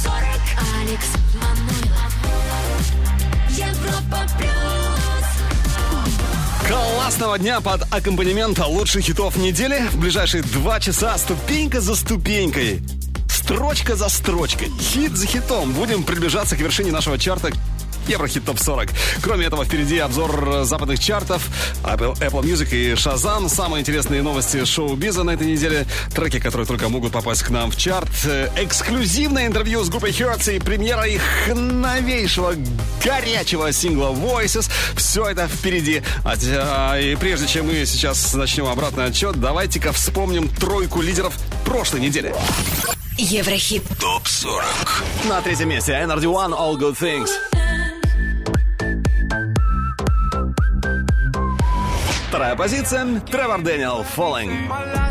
Алекс Манойлов. Европа плюс. Классного дня под аккомпанемент лучших хитов недели. В ближайшие 2 часа ступенька за ступенькой, строчка за строчкой, хит за хитом будем приближаться к вершине нашего чарта Еврохит ТОП-40. Кроме этого, впереди обзор западных чартов, Apple Music и Shazam. Самые интересные новости шоу-биза на этой неделе. Треки, которые только могут попасть к нам в чарт. Эксклюзивное интервью с группой Hertz и премьера их новейшего горячего сингла Voices. Все это впереди. И прежде чем мы сейчас начнем обратный отчет, давайте-ка вспомним тройку лидеров прошлой недели. Еврохит ТОП-40. На 3-м месте Energy One, All Good Things. 2-я позиция Тревор Дэниел, Falling.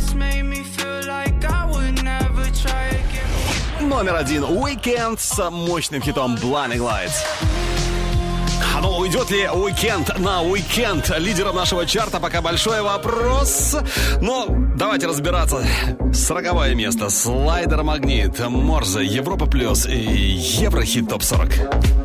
Номер 1 Weekend с мощным хитом Blinding Lights. Но уйдет ли Weekend на Weekend лидером нашего чарта, пока большой вопрос. Но давайте разбираться. 40-е место Слайдер Магнит, Морзе, Европа Плюс и Еврохит ТОП-40.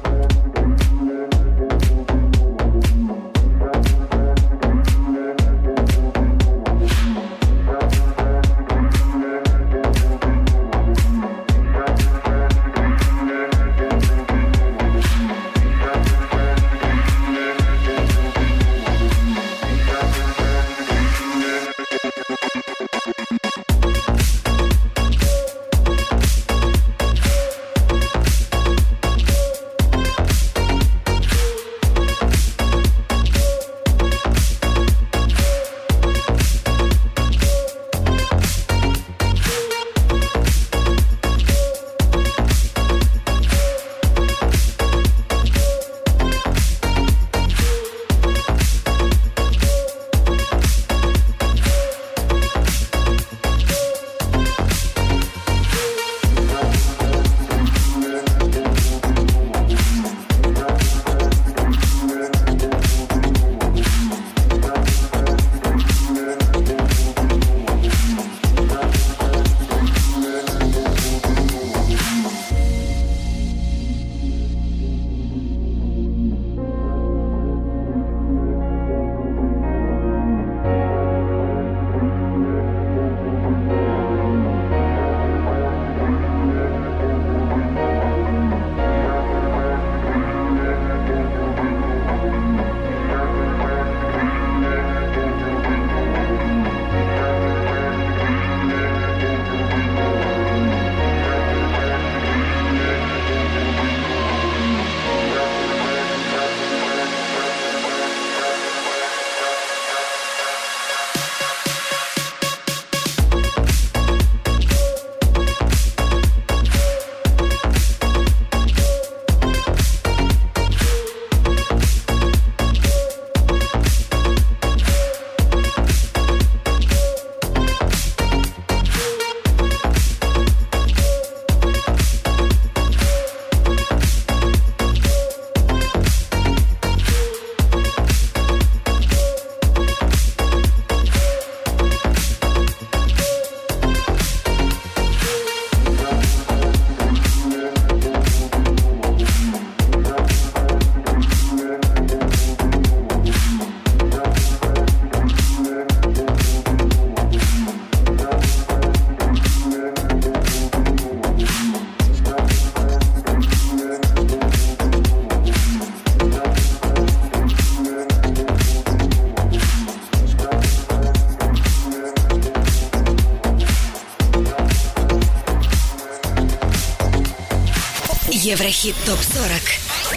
Еврохит ТОП-40.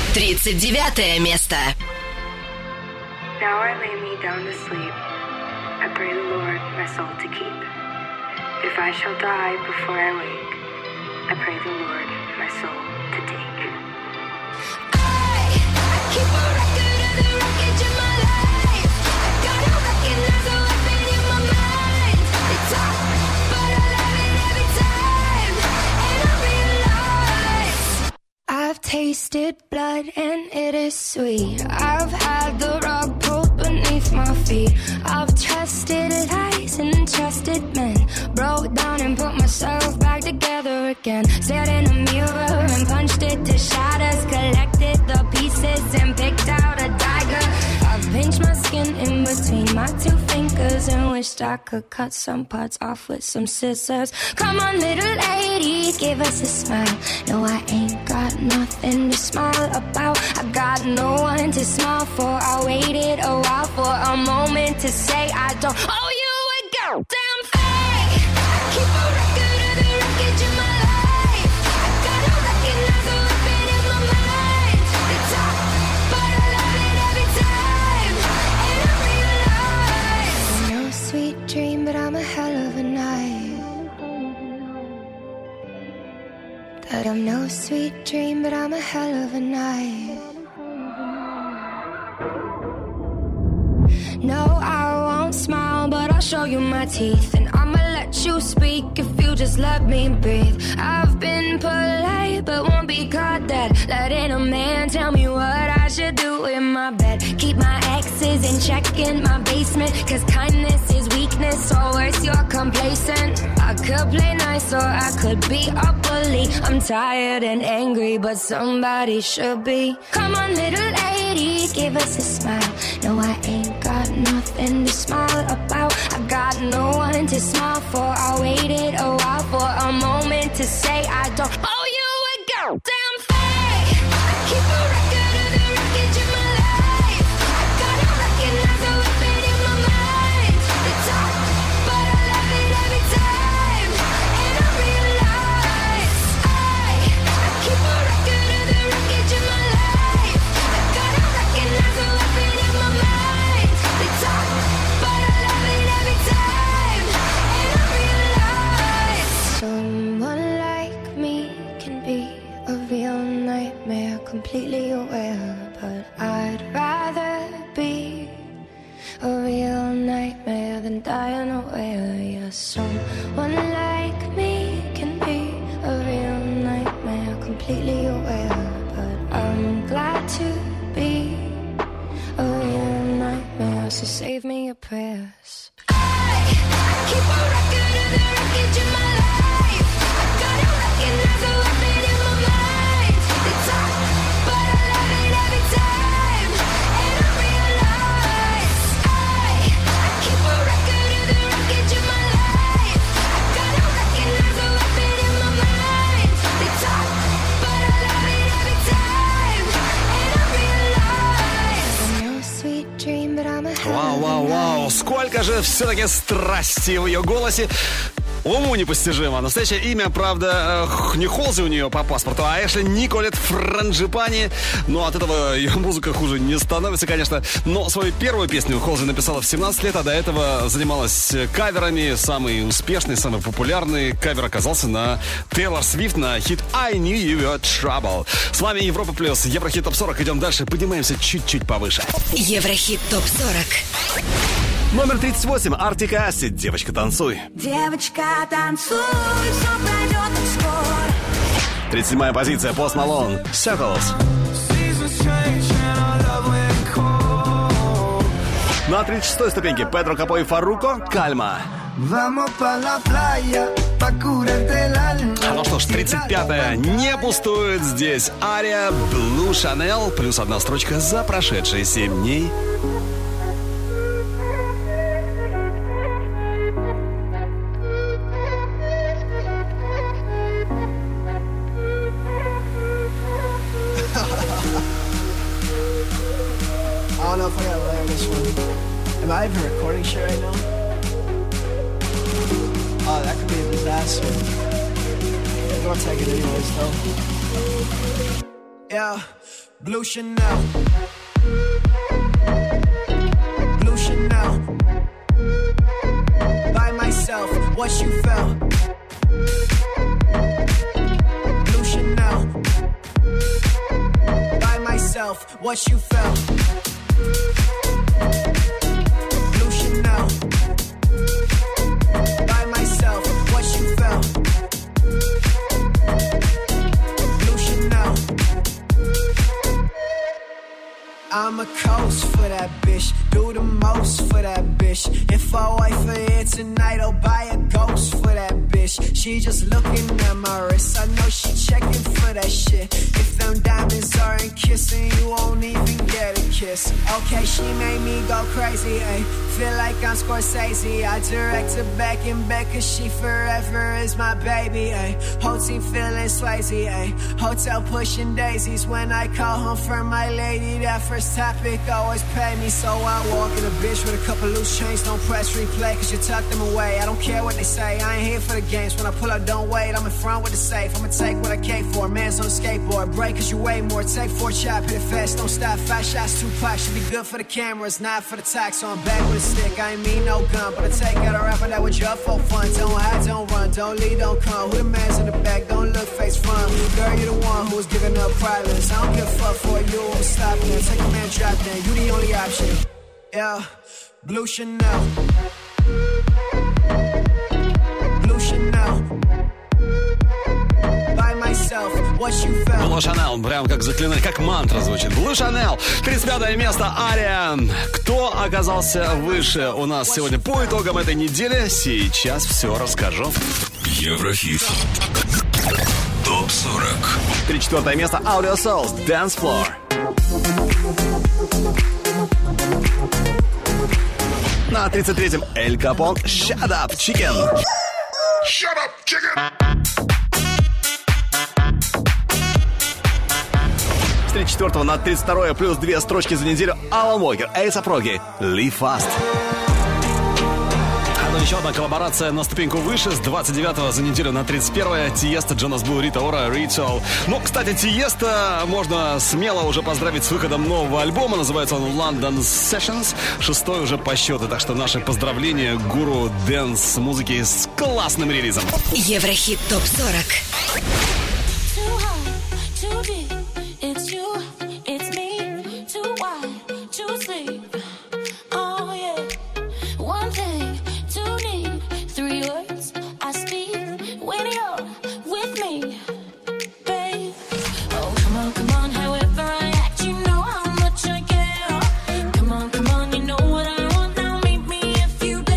39 место. Now I lay me down to sleep. I pray the Lord my soul to keep. If I shall die before I wake, I pray the Lord my soul to take. I keep a record of the wreckage in my life. I gotta recognize the weapon in my mind. They talk, but I love it every time. And I realize I've tasted blood and it is sweet. I've had the rug pulled beneath my feet. I've trusted lies and trusted men. Broke down and put myself back together again. Stared in a mirror wished I could cut some parts off with some scissors. Come on, little lady, give us a smile. No, I ain't got nothing to smile about. I got no one to smile for. I waited a while for a moment to say I don't owe you a goddamn thing. I keep a record of the wreckage in my life. I gotta recognize the weapon in my mind. They talk, but I love it every time. And I realize no sweet dream, but I'm a hell of a night. That I'm no sweet dream, but I'm a hell of a night. No, I won't smile, but I'll show you my teeth. And I'ma let you speak if you just let me breathe. I've been polite, but won't be caught dead. Letting a man tell me what I should do in my bed. Keep my exes in check in my basement, cause kindness is weakness, or worse, you're complacent. I could play nice or I could be a bully. I'm tired and angry, but somebody should be. Come on, little lady, give us a smile. No, I ain't got nothing to smile about. I got no one to smile for. I waited a while for a moment to say I don't owe you a goddamn thing. I keep a record of the wreckage in my life. I gotta recognize the weapon in my mind. They talk, but I love it every time. And I realize I keep a record of the wreckage in my life. I gotta recognize the weapon in my mind. They talk, but I love it every time. And I realize someone like me can be a real nightmare, completely aware. But I'd rather be a real nightmare than die unaware. Yeah, someone like me can be a real nightmare, completely aware. But I'm glad to be a real nightmare, so save me your prayers. I keep a record of the wreckage in my life. I gotta recognize the weapon in my mind. They talk, but I love it every time. And I realize I keep a record of the wreckage in my life. I gotta recognize the weapon in my mind. They talk, but I love it every time. And I realize no sweet dream, but I'm a Вау, сколько же все-таки страсти в ее голосе. Уму непостижимо. Настоящее имя, правда, не Холзи у нее по паспорту, а Эшли Николет Франджипани. Но от этого ее музыка хуже не становится, конечно. Но свою первую песню Холзи написала в 17 лет, а до этого занималась каверами. Самый успешный, самый популярный кавер оказался на Тейлор Свифт на хит I Knew You Were Trouble. С вами Европа Плюс, Еврохит Топ 40. Идем дальше, поднимаемся чуть-чуть повыше. Еврохит Топ 40. Номер 38. Arctic Acid. Девочка, танцуй. Девочка, танцуй, все пройдет так скоро. 37-я позиция. Post Malone. Circles. На 36-й ступеньке Педро Капо и Фарруко. Кальма. Ну что ж, 35-я не пустует здесь. Ария, Blue Chanel. Плюс одна строчка за прошедшие 7 дней. I don't know if I gotta land this one. Am I even recording shit right now? Oh, that could be a disaster. I'm gonna take it anyways, though. Yeah, Blue Chanel. Blue Chanel. By myself, what you felt. Blue Chanel. By myself, what you felt. Blue Chanel. By myself, what you felt. Blue Chanel. I'ma coast for that bitch, do the most for that bitch. If I wait for it tonight, I'll buy a ghost for that bitch. wish she just looking at my wrist. I know she checking for that shit. If them diamonds aren't kissing, you won't even get a kiss. Okay, she made me go crazy, ayy. Feel like I'm Scorsese. I direct her back and back, cause she forever is my baby, ayy. Whole team feeling Swayze, ayy. Hotel pushing daisies when I call home for my lady. That first topic always pay me, so I walk in a bitch with a couple loose chains. Don't press replay, cause you tuck them away. I don't care what they say, I ain't here for the games. When I pull up, don't wait, I'm in front with the safe. I'ma take what I came for, man's on a skateboard. Break cause you weigh more, take 4 chop, hit it fast, don't stop. 5 shots, 2 packs, should be good for the cameras, not for the tax. So I'm back with a stick, I ain't mean no gun, but I take out a rapper that was just for fun. Don't hide, don't run, don't lead, don't come. Who the man's in the back, don't look face front. Girl, you the one who was giving up privates. I don't give a fuck for you, I'm stopping there. Take a man, drop down, you the only option. Yeah, Blue Chanel. Blue Chanel. By myself, what you felt. Blue Chanel, прям как заклинание, как мантра звучит. Blue Chanel, 35 место, Ария. Кто оказался выше у нас сегодня по итогам этой недели? Сейчас все расскажу. Еврохит. ТОП-40. 34 место, Audio Souls, Dance Floor. На 33-м Эль Капон, Shut Up, Chicken. Shut up, chicken! С 34 на 32 плюс 2 строчки за неделю Алан Уокер, A$AP Rocky, Live Fast. А ну еще одна коллаборация на ступеньку выше. С 29 за неделю на 31 Тиеста, Джонас Блу, Рита Ора, Ritual. Ну, кстати, Тиеста можно смело уже поздравить с выходом нового альбома. Называется он London Sessions. 6-й уже по счету. Так что наши поздравления гуру дэнс-музыки с классным релизом. Еврохит ТОП-40.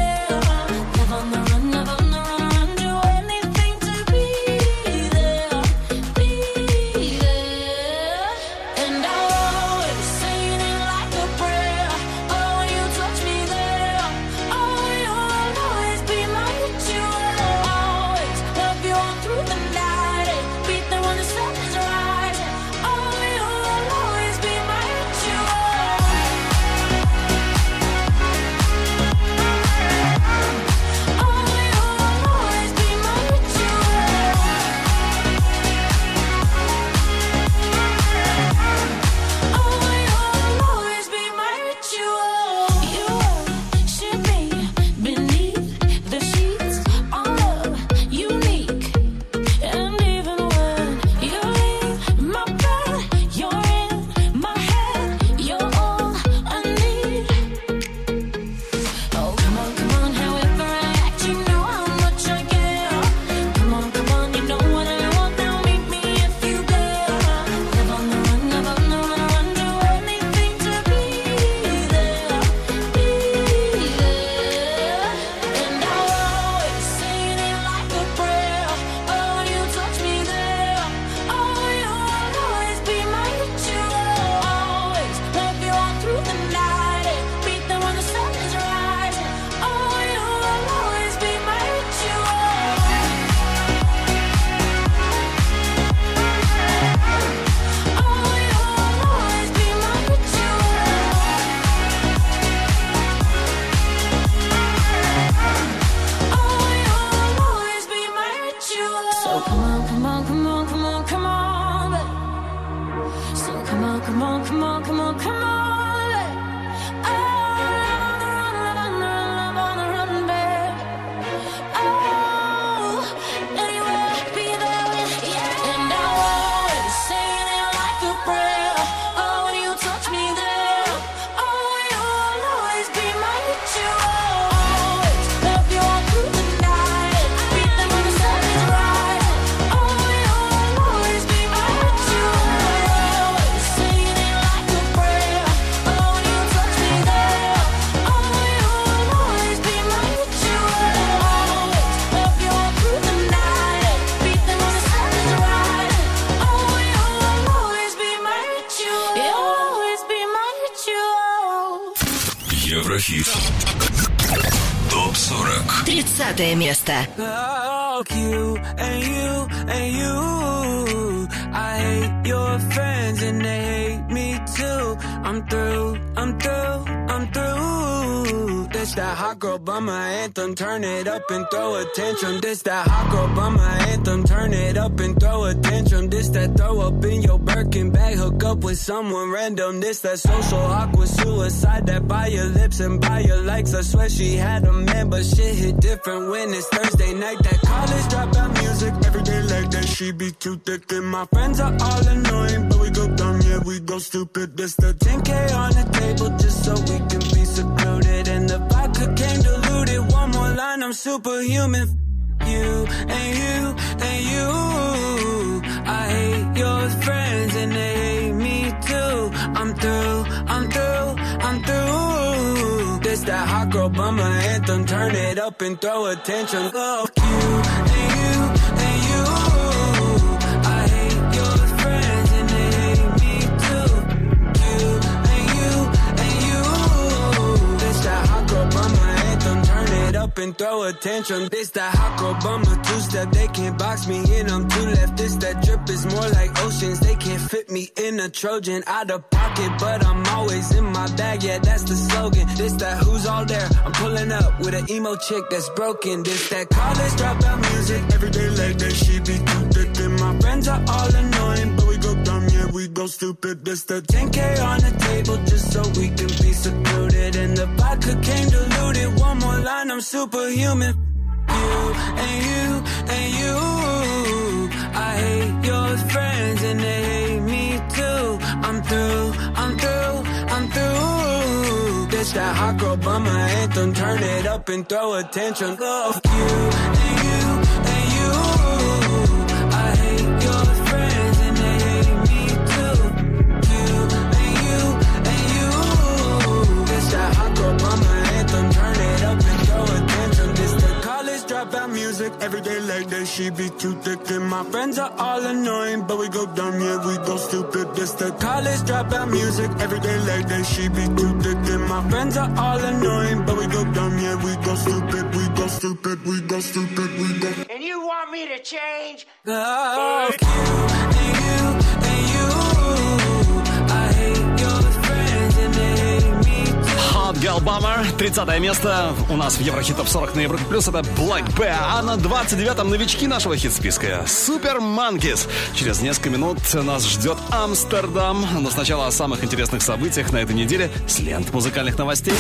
There Еврохит. ТОП-40. 30 место. Fuck you and you and you. I hate your friends and they hate me too. I'm through. This that hot girl bummer anthem, turn it up and throw a tantrum. This that hot girl bummer anthem, turn it up and throw a tantrum. This that throw up in your Birkin bag, hook up with someone random. This that social awkward suicide, that buy your lips and buy your likes. I swear she had a man, but shit hit different when it's Thursday night. That college dropout music, every day like that. She be too thick and my friends are all annoying, but we go dumb, yeah, we go stupid. This the 10K on the table just so we can be secluded, and the vodka came diluted. One more line, I'm superhuman. You and you and you. I hate your friends and they hate me too. I'm through. This that hot girl bummer anthem, turn it up and throw a tantrum. Fuck you and you and you. I hate your friends and they hate me too. You and you. This that hot girl bummer anthem, turn it up and throw a tantrum. This that hot girl bummer two-step, they can't box me in, I'm too left. This that drip is more like oceans, they can't fit me in a Trojan. Out of pocket, but I'm always in my bag, yeah, that's the slogan. This that who's all there, I'm pulling up with an emo chick that's broken. This that college dropout music, every day like that. She be too thick and my friends are all annoying, but we go dumb, yeah, we go stupid. This the 10K on the table just so we can be secluded, and the vodka came diluted. One more line, I'm superhuman. You and you and you. I hate your friends and they hate me too. I'm through. This that hot girl bummer anthem, turn it up and throw a tantrum. Fuck you and you and you. I hate your friends and they hate me too. You and you. This that hot girl bummer anthem, turn it up and throw a tantrum. This the college dropout music, every day like that. She be too thick and my friends are all annoying, but we go dumb, yeah, we go stupid. This the college dropout music, every day like that. She be too thick and my friends are all annoying, but we go dumb, yeah, we go stupid, we go stupid, we go stupid, we go. And you want me to change? Fuck you and you and you. I hate your friends and they hate me too. Hot Girl Bummer, 30 место у нас в Еврохит Топ 40 на Европе Плюс. Это Black Bear. А на 29-м новички нашего хит-списка Super Monkeys. Через несколько минут нас ждет Амстердам. Но сначала о самых интересных событиях на этой неделе с лент музыкальных новостей.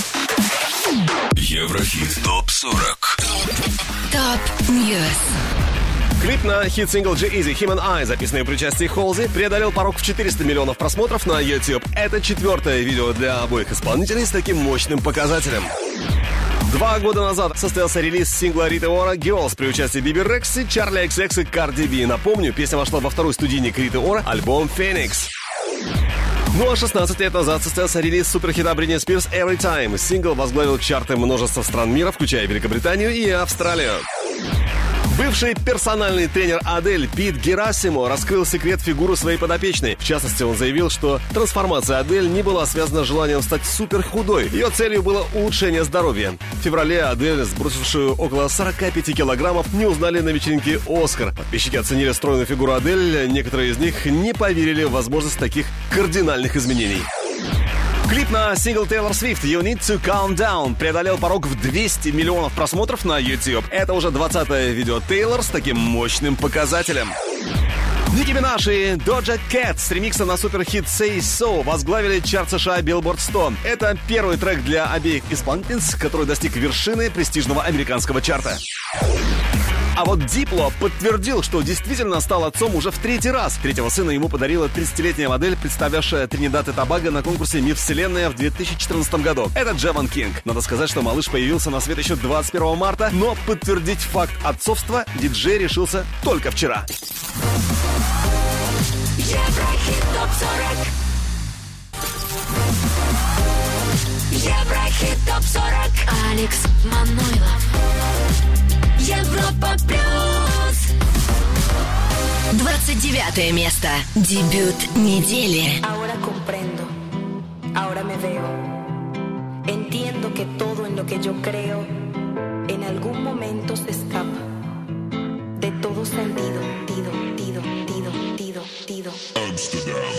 Еврохит Топ 40. Топ Ньюс. Клип на хит-сингл G-Eazy Him and I, записанный при участии Холзи, преодолел порог в 400 миллионов просмотров на YouTube. Это четвертое видео для обоих исполнителей с таким мощным показателем. 2 года назад состоялся релиз сингла Риты Ора «Girls» при участии Биби Рекс, Чарли XX и Cardi B. Напомню, песня вошла во второй студийник Риты Ора, альбом «Phoenix». Ну а 16 лет назад состоялся релиз суперхита Бритни Спирс «Every Time». Сингл возглавил чарты множества стран мира, включая Великобританию и Австралию. Бывший персональный тренер Адель Пит Герасимо раскрыл секрет фигуры своей подопечной. В частности, он заявил, что трансформация Адель не была связана с желанием стать супер худой. Ее целью было улучшение здоровья. В феврале Адель, сбросившую около 45 килограммов, не узнали на вечеринке «Оскар». Подписчики оценили стройную фигуру Адель. Некоторые из них не поверили в возможность таких кардинальных изменений. Клип на сингл Тейлор Свифт «You Need to Calm Down» преодолел порог в 200 миллионов просмотров на YouTube. Это уже 20-е видео Тейлор с таким мощным показателем. Ники Минаж и Doja Cat с ремикса на суперхит «Say So» возглавили чарт США Billboard 100. Это первый трек для обеих исполнительниц, который достиг вершины престижного американского чарта. А вот Дипло подтвердил, что действительно стал отцом уже в 3-й раз. Третьего сына ему подарила 30-летняя модель, представлявшая Тринидад и Тобаго на конкурсе «Мисс Вселенная» в 2014 году. Это Джеван Кинг. Надо сказать, что малыш появился на свет еще 21 марта, но подтвердить факт отцовства диджей решился только вчера. Еврохит ТОП-40. Еврохит ТОП-40. Алекс Манойлов. Европа Плюс. 29 место. Дебют недели. Ahora comprendo, ahora me veo. Entiendo que todo en lo que yo creo en algún momento se escapa de todo sentido, tido. Amsterdam.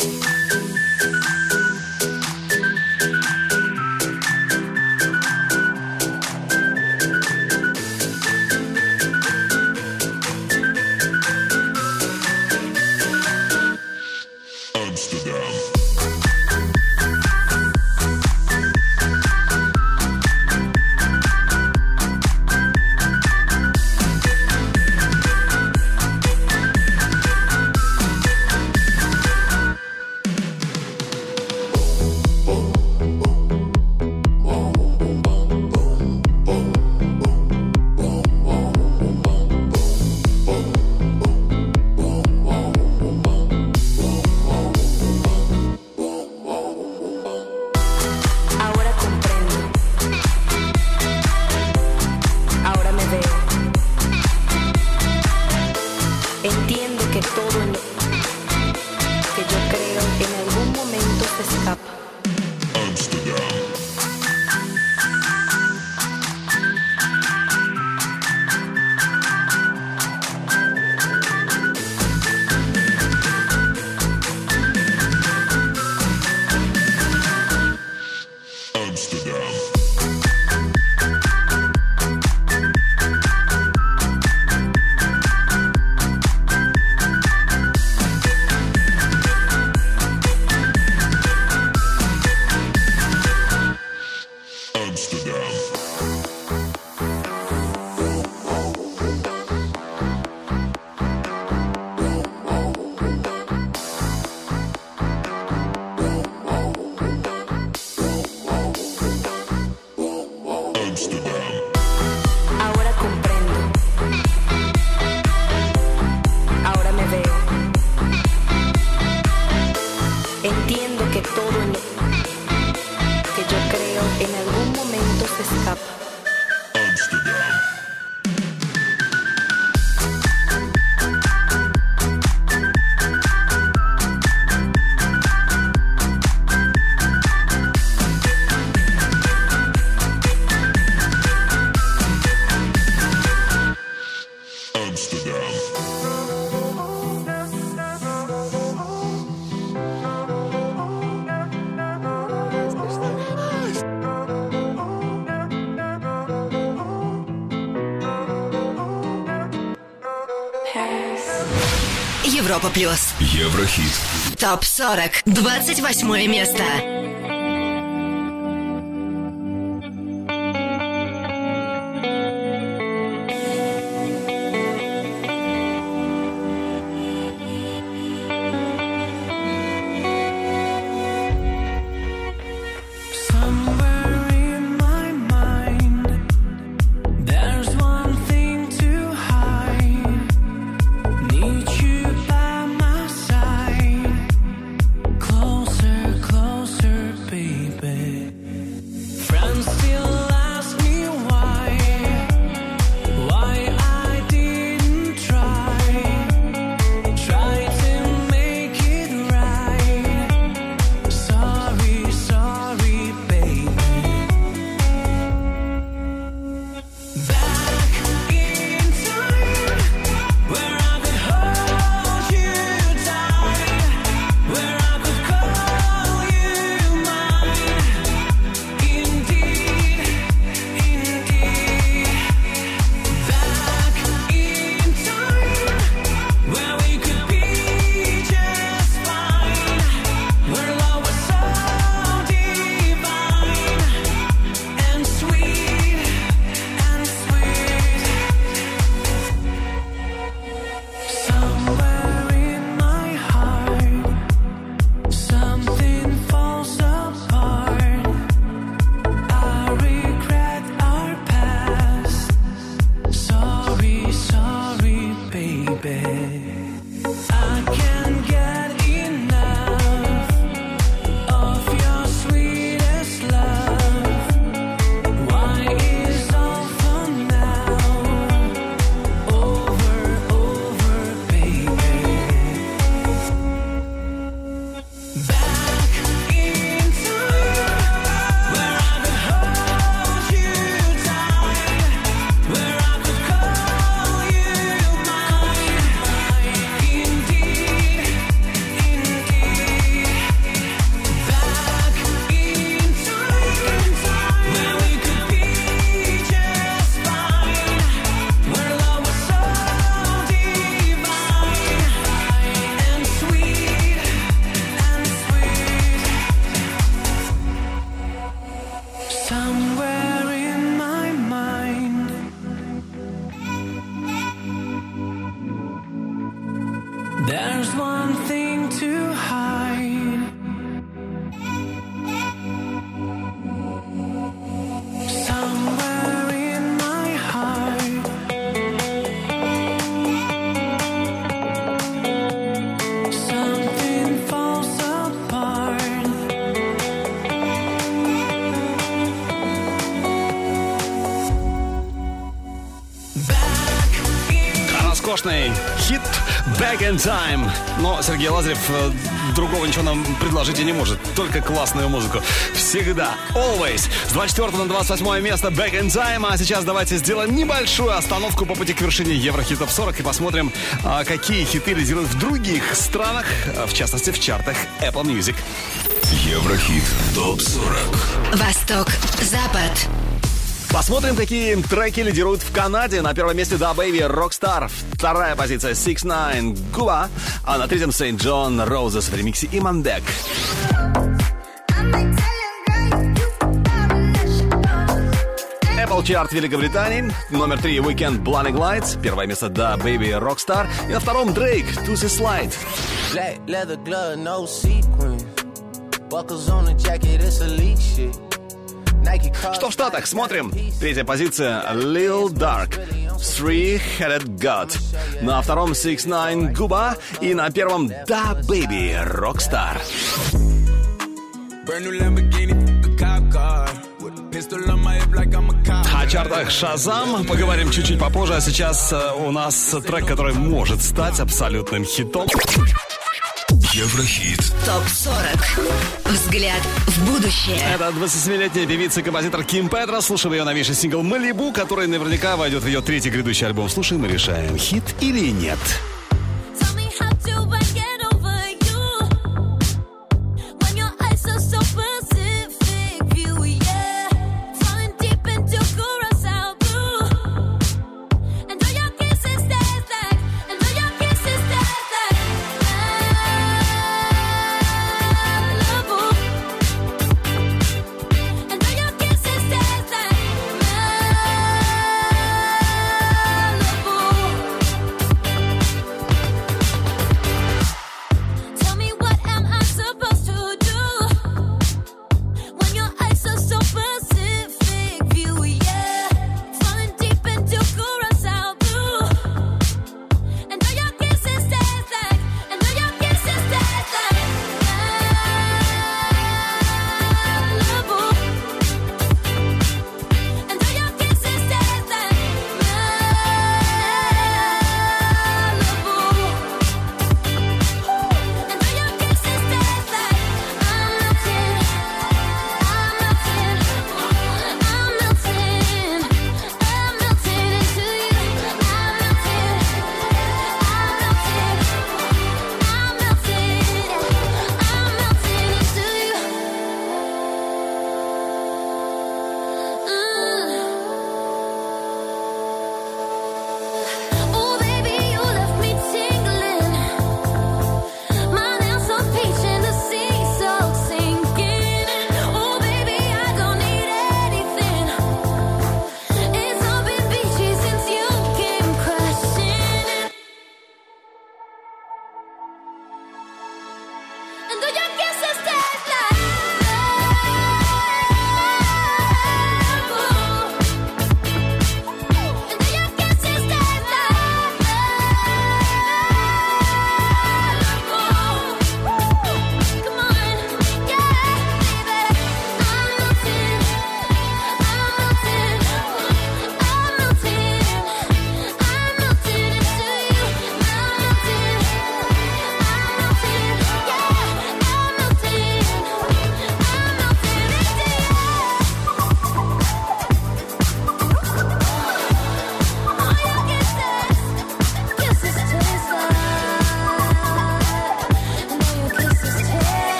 Европа плюс. Еврохит. Топ 40. 28 место. Closer There's one thing to hide. Somewhere in my heart. Something falls apart. Роскошный хит «Back in Time». Но Сергей Лазарев другого ничего нам предложить и не может. Только классную музыку. Всегда. Always. С 24 на 28 место «Back in Time». А сейчас давайте сделаем небольшую остановку по пути к вершине Еврохит Топ 40 и посмотрим, какие хиты лидируют в других странах, в частности, в чартах Apple Music. Еврохит Топ 40. Восток, Запад. Посмотрим, какие треки лидируют в Канаде. На первом месте Da Baby, Rockstar. Вторая позиция 6ix9ine, Губа. А на третьем St. John, Roses в ремиксе Иманбек. Apple Chart Великобритании. Номер 3 Weekend, Blinding Lights. Первое место Da Baby, Rockstar. И на втором Drake, Tuesday Slide. Black leather glove, no sequins. Buckles on the jacket, it's elite shit. Что в Штатах? Смотрим. Третья позиция Lil Dark, Three-Headed God. На втором 6ix9ine, Губа. И на первом Da Baby, Rockstar. О чартах Shazam поговорим чуть-чуть попозже. А сейчас у нас трек, который может стать абсолютным хитом. Еврохит. Топ-40. Взгляд в будущее. Это 27-летняя певица и композитор Ким Петрос. Слушаем ее новейший сингл «Малибу», который наверняка войдет в ее третий грядущий альбом. Слушаем и решаем, хит или нет.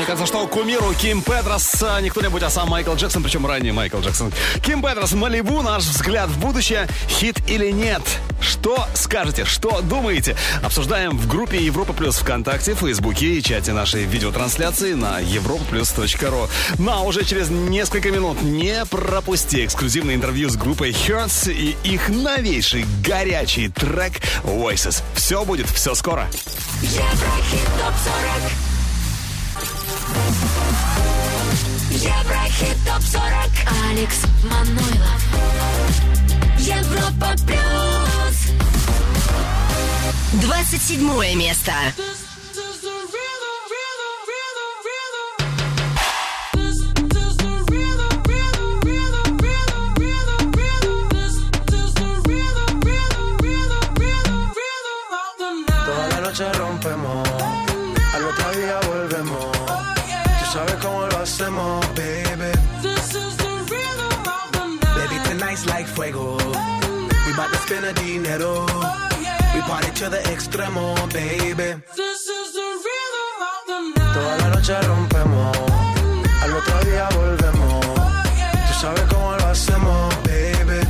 Оказывается, что кумиру Ким Петрос не кто-нибудь, а сам Майкл Джексон, причем ранее Майкл Джексон. Ким Петрос, «Малибу», наш взгляд в будущее, хит или нет? Что скажете, что думаете? Обсуждаем в группе Европа Плюс ВКонтакте, Фейсбуке и чате нашей видеотрансляции на europaplus.ru. Ну а уже через несколько минут не пропусти эксклюзивное интервью с группой Hertz и их новейший горячий трек Oasis. Все будет, все скоро. Еврохит ТОП-40. Еврохит ТОП-40. Алекс Манойлов. Европа Плюс. 27 место. Toda la noche rompemos, al otro día volvemos. Tú sabes cómo lo hacemos, baby. Baby, tonight's like fuego. We bout to spend a dinero. We party to the extremo, baby. Toda la noche rompemos, al otro día volvemos. Tú sabes cómo lo hacemos, baby.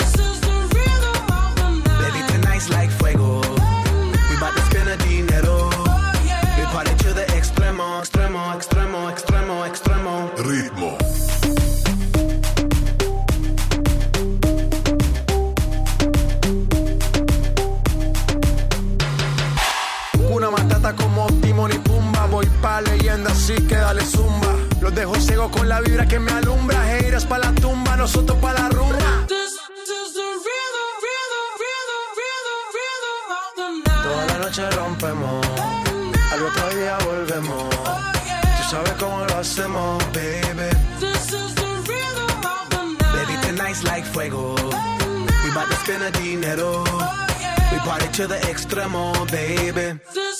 Baby, tonight's like fuego. We bout to spend a dinero. We party to the extremo, extremo, extremo, extremo, extremo. Ritmo. Una matata como Timón y Pumba. Voy pa' leyenda, así que dale zumba. Los dejo ciego con la vibra que me alumbra. Haters pa' la tumba, nosotros pa' la rumba. Toda la noche rompemos, al otro día volvemos. Tú sabes cómo lo hacemos, baby. Baby, tonight's like fuego. We bout to spend a dinero. We party to the extremo, baby.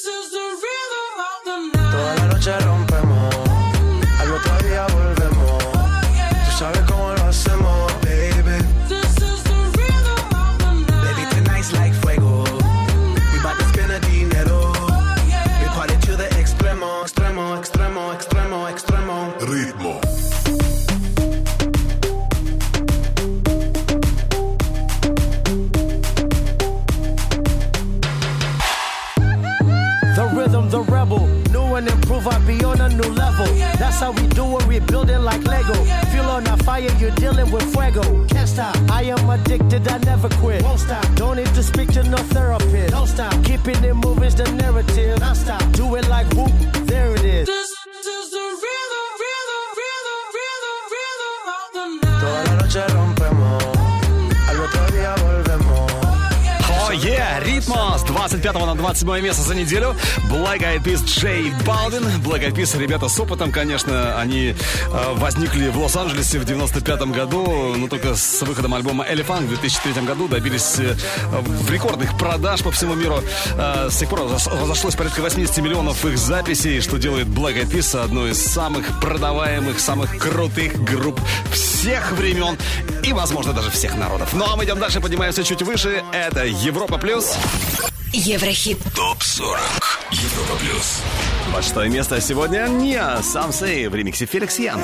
Toda la noche rompemos, al otro día volvemos. Tú sabes cómo lo hacemos, baby. Baby, tonight's like fuego. We bout to spend a dinero. We party to the extremo, extremo, extremo, extremo, extremo. Ritmo. The rhythm, the rebel. New and improve, I be on a new level. That's how we do it, we building like Lego. Feel on a fire, you're dealing with fuego. Can't stop, I am addicted, I never quit. Won't stop, don't need to speak to no therapist. Don't stop, keeping it moving's the narrative. Non stop, do it like whoop, there it is. Toda la noche rompemos, al otro día volvemos. Oh yeah, Ритмос, 25 на 27 место за неделю. Black Eyed Peas, J Balvin. Black Eyed Peas, ребята с опытом, конечно. Они возникли в Лос-Анджелесе в 95 году, но только с выходом альбома Elephant в 2003 году добились рекордных продаж по всему миру. С тех пор разошлось порядка 80 миллионов их записей, что делает Black Eyed Peas одной из самых продаваемых, самых крутых групп всех времен и, возможно, даже всех народов. Ну а мы идем дальше, поднимаемся чуть выше. Это Европа Плюс. Еврохит. ТОП-40. Европа Плюс. 26 место сегодня Ния, Some Say в ремиксе Феликс Ян.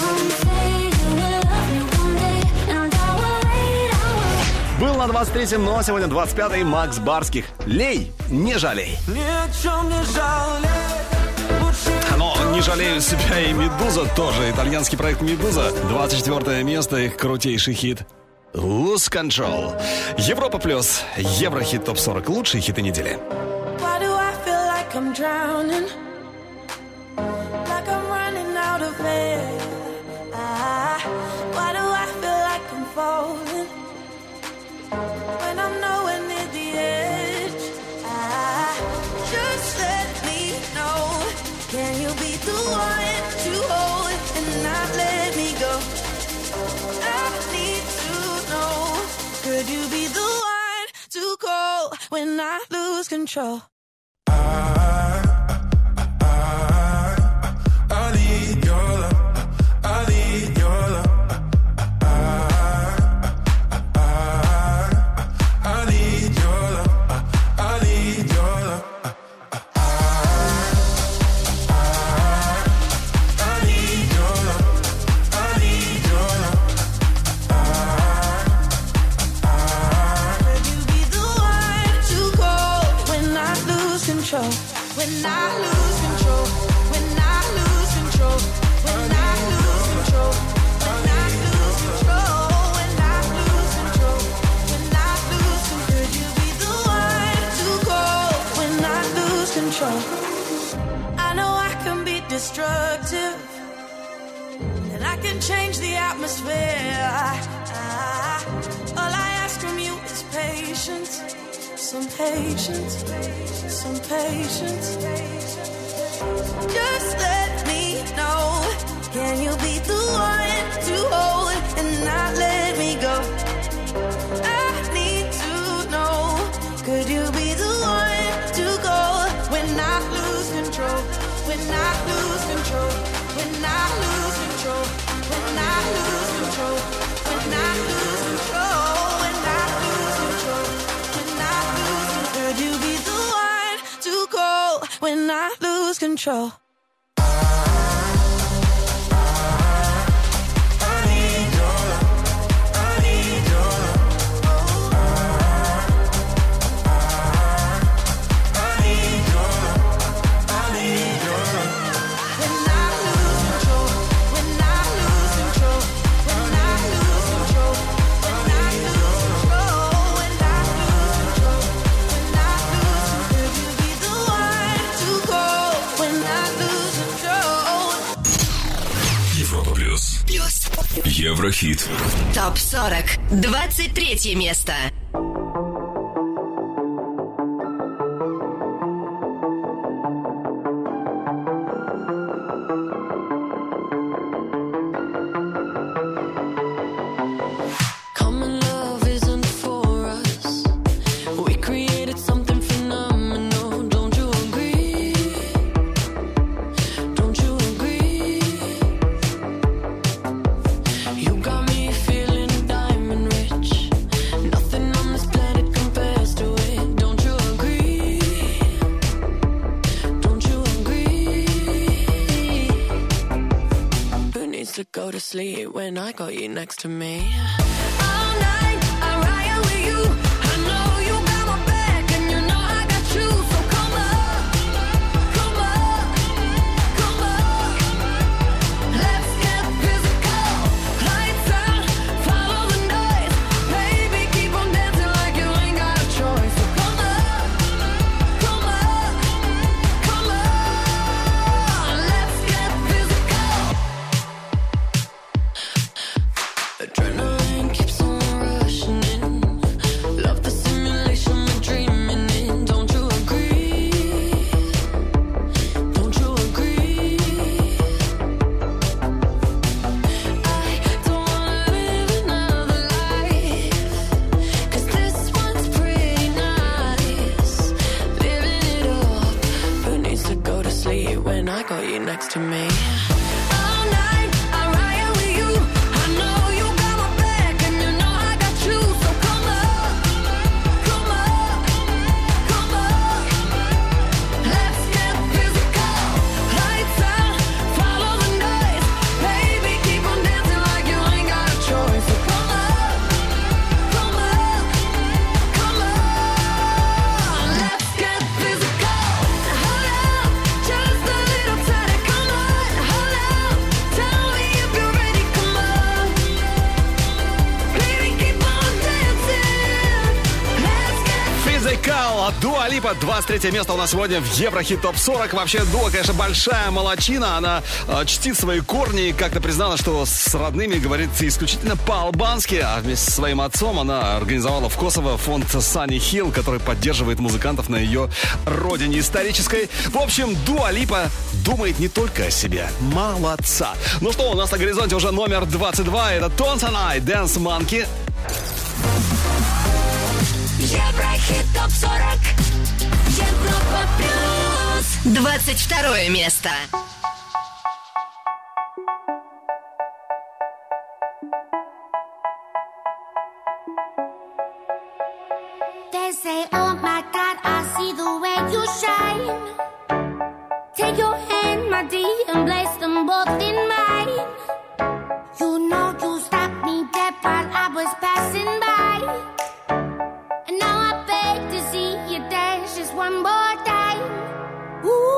Был на 23-м, но сегодня 25-й Макс Барских. Лей, не жалей. Но не жалею себя и Медуза тоже. Итальянский проект Медуза. 24 место, их крутейший хит. Lose Control. Европа Плюс. Еврохит ТОП-40. Лучшие хиты недели. Why do I feel like I'm drowning? Like I'm running out of air. Why do I feel like I'm falling? When I'm nowhere near the edge. Just let me know. Can you be the one to hold and not let me go? I need to know. Could you be the one to call when I lose control? I need your love. I need your love. I need your love. I need your love. when I lose control, when I lose control, when I lose control, when I lose control, when I lose control, when I lose control. Could you be the one to go when I lose control? I know I can be destructive, and I can change the atmosphere. All I ask from you is patience, some patience, some patience. Just let me know, can you be the one to hold and not let me go? I need to know, could you be the one to go when I lose control, when I lose control, when I lose control, when I lose control, when I lose control, when I lose control, when I lose control. Could you be the one to go when I lose control? Еврохит. ТОП-40. 23 место. Sleep when I got you next to me. All night I ride with you. I know you got my back and you know I got you. So come up, come up, come up. Let's get physical. Lights out, follow the noise. Baby, keep on dancing like you ain't got a choice. So come up, come up, come up. Let's get physical. Adrenaline keeps on rushing in. Love the simulation we're dreaming in. Don't you agree? Don't you agree? I don't wanna live another life, 'cause this one's pretty nice. Living it up. Who needs to go to sleep when I got you next to me? All night I ride with you. I know you got my back and you know I got you. So come up, come up, come up. Let's get physical. Lights out, follow the noise. Baby, keep on dancing like you ain't got a choice. So come up, come up, come up. Let's get physical. Hold up, just a little tighter. Come on, hold up. Tell me if you're ready. Come on, baby, keep on dancing. Let's get Physical от Дуа Липа. 23 место у нас сегодня в Еврохит ТОП-40. Вообще, Дуа, конечно, большая молодчина. Она чтит свои корни и как-то признала, что с родными говорит исключительно по-албански. А вместе со своим отцом она организовала в Косово фонд Sunny Hill, который поддерживает музыкантов на ее родине исторической. В общем, Дуа Липа думает не только о себе. Молодца. Ну что, у нас на горизонте уже номер 22. Это Tones and I, Dance Monkey. Еврохит ТОП-40. Европа плюс. 22 место. They say, oh my God, I see the way you shine. Take your hand, my dear, and place them both in mine. You know you stopped me dead while I was passing by. And now I beg to see you dance just one more time. Ooh.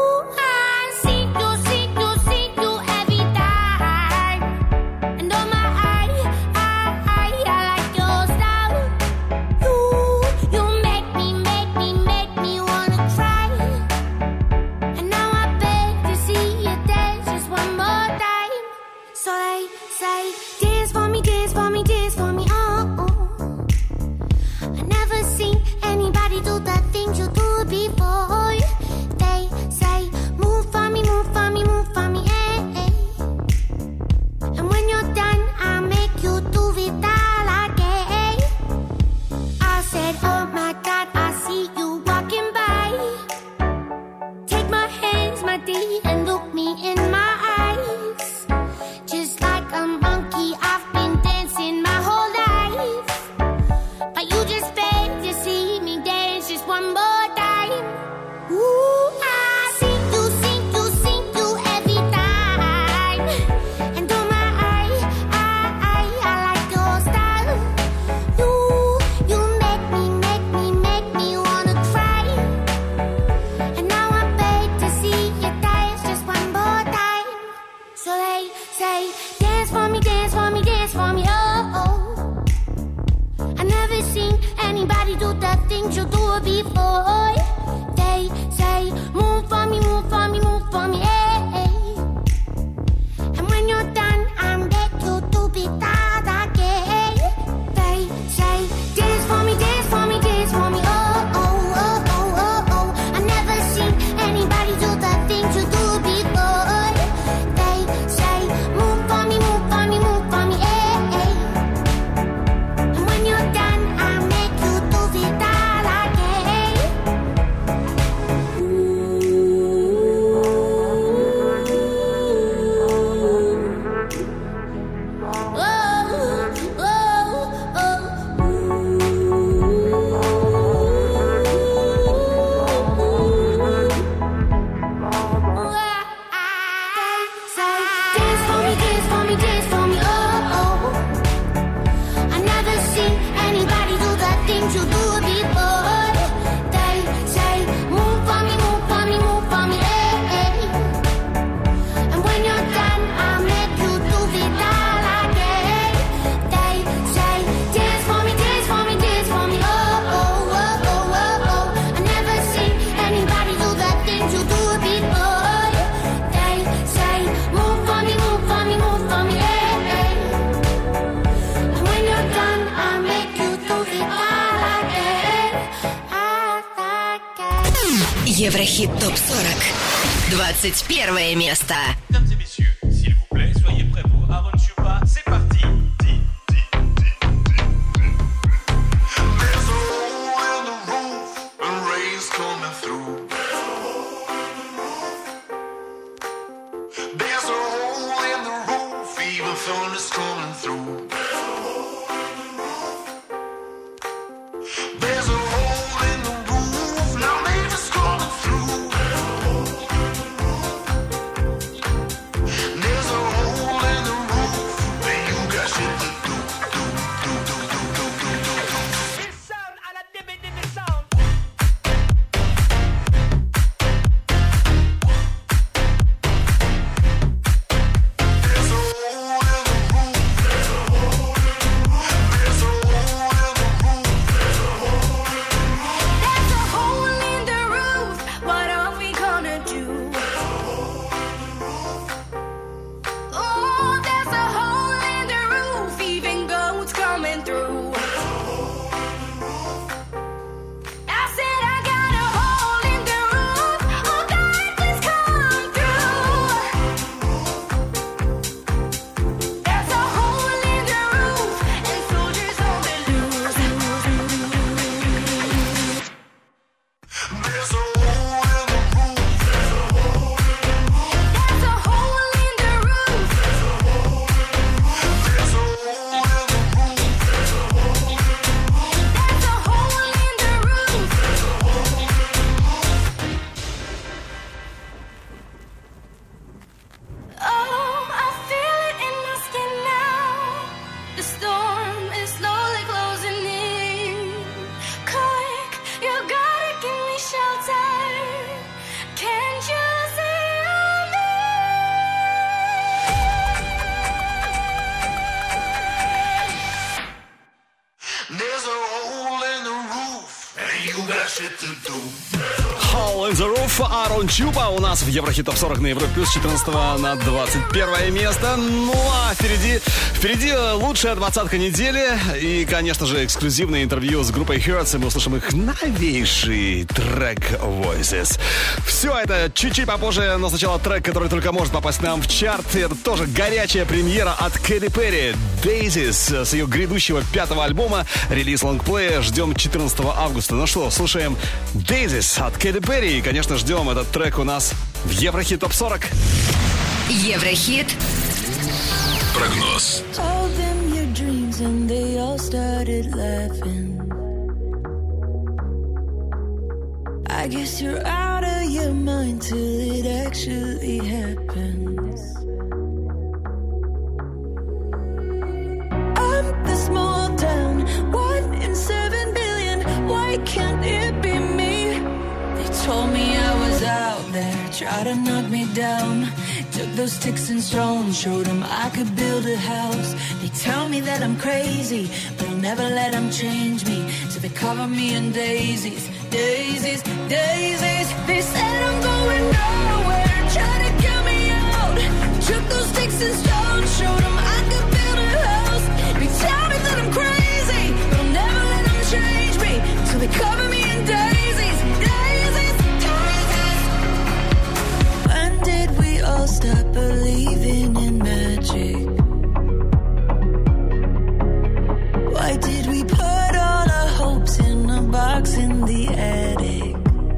anybody do the things you do before. They say, move for me, move for me, move for me, hey. And when you're done, I make you to be that again. They say, dance for me, dance for me, dance for me, oh, oh, oh, oh, oh, oh. I never seen anybody do the things you do before. They say, move for me, move for me, move for me, hey. And when you're done, I make you to be that again. Dance for me, dance for me, dance for me, oh, oh. I never seen anybody do the things you do before. They say, move for me, move for me, move for me, hey. And when you're done, I'll make you do the that again. They say, dance for me, dance for me, dance for me, oh, oh, oh, oh, oh, oh. I never seen anybody do the things you do before. They say, move for me, move for me, move for me, hey. And when you're done, I'll make you do the that again. Еврохит ТОП-40. 21 место. Mesdames et messieurs, s'il vous plaît, soyez prêts pour Aaron Chupa. C'est parti. There's a hole in the roof and rain's coming through. There's a hole in the roof, even thunder's coming through. There's a hole in the roof, now neighbors coming through. There's a hole in the roof, and you got shit to do. There's a hole in the roof. What are we gonna do? Oh, there's a hole in the roof. Even goats coming through. I said I got a hole in the roof. Oh God, please come through. There's a hole in the roof, and soldiers on the loose. There's a hole in the roof. There's a hole in the roof. There's a hole in the roof. There's a hole in the roof. Oh, I feel it in my skin now. The storm is slowly closing in. Quick, you gotta give me shelter. Can't you see me? There's a hole in the roof, and you got shit to do. Hole in the Roof, Aaron Чупа у нас в Еврохит ТОП 40 на Европе Плюс 14 на 21 место. Ну а впереди лучшая двадцатка недели и, конечно же, эксклюзивное интервью с группой Hertz, и мы услышим их новейший трек Voices. Все это чуть-чуть попозже, но сначала трек, который только может попасть к нам в чарт. Это тоже горячая премьера от Кэти Перри, Daisies, с ее грядущего 5-го альбома. Релиз лонгплея ждем 14 августа. Ну что, слушаем Daisies от Кэти Перри и, конечно, ждем этот трек у нас в Еврохит ТОП 40. Еврохит. Прогноз. Told them your dreams and they all started laughing. I guess you're out of your mind till it actually happens. I'm the small town, 1 in 7 billion. Why can't it be me? They told me I was out. there, tried to knock me down. Took those sticks and stones, showed them I could build a house. They tell me that I'm crazy, but I'll never let them change me. So they cover me in daisies, daisies, daisies. They said I'm going nowhere, try to get me out. Took those sticks and stones, showed them I could build a house. They tell me that I'm crazy, but I'll never let them change me. So they cover me in daisies, daisies, daisies. When did we all stop believing in magic? Why did we put all our hopes in a box in the attic?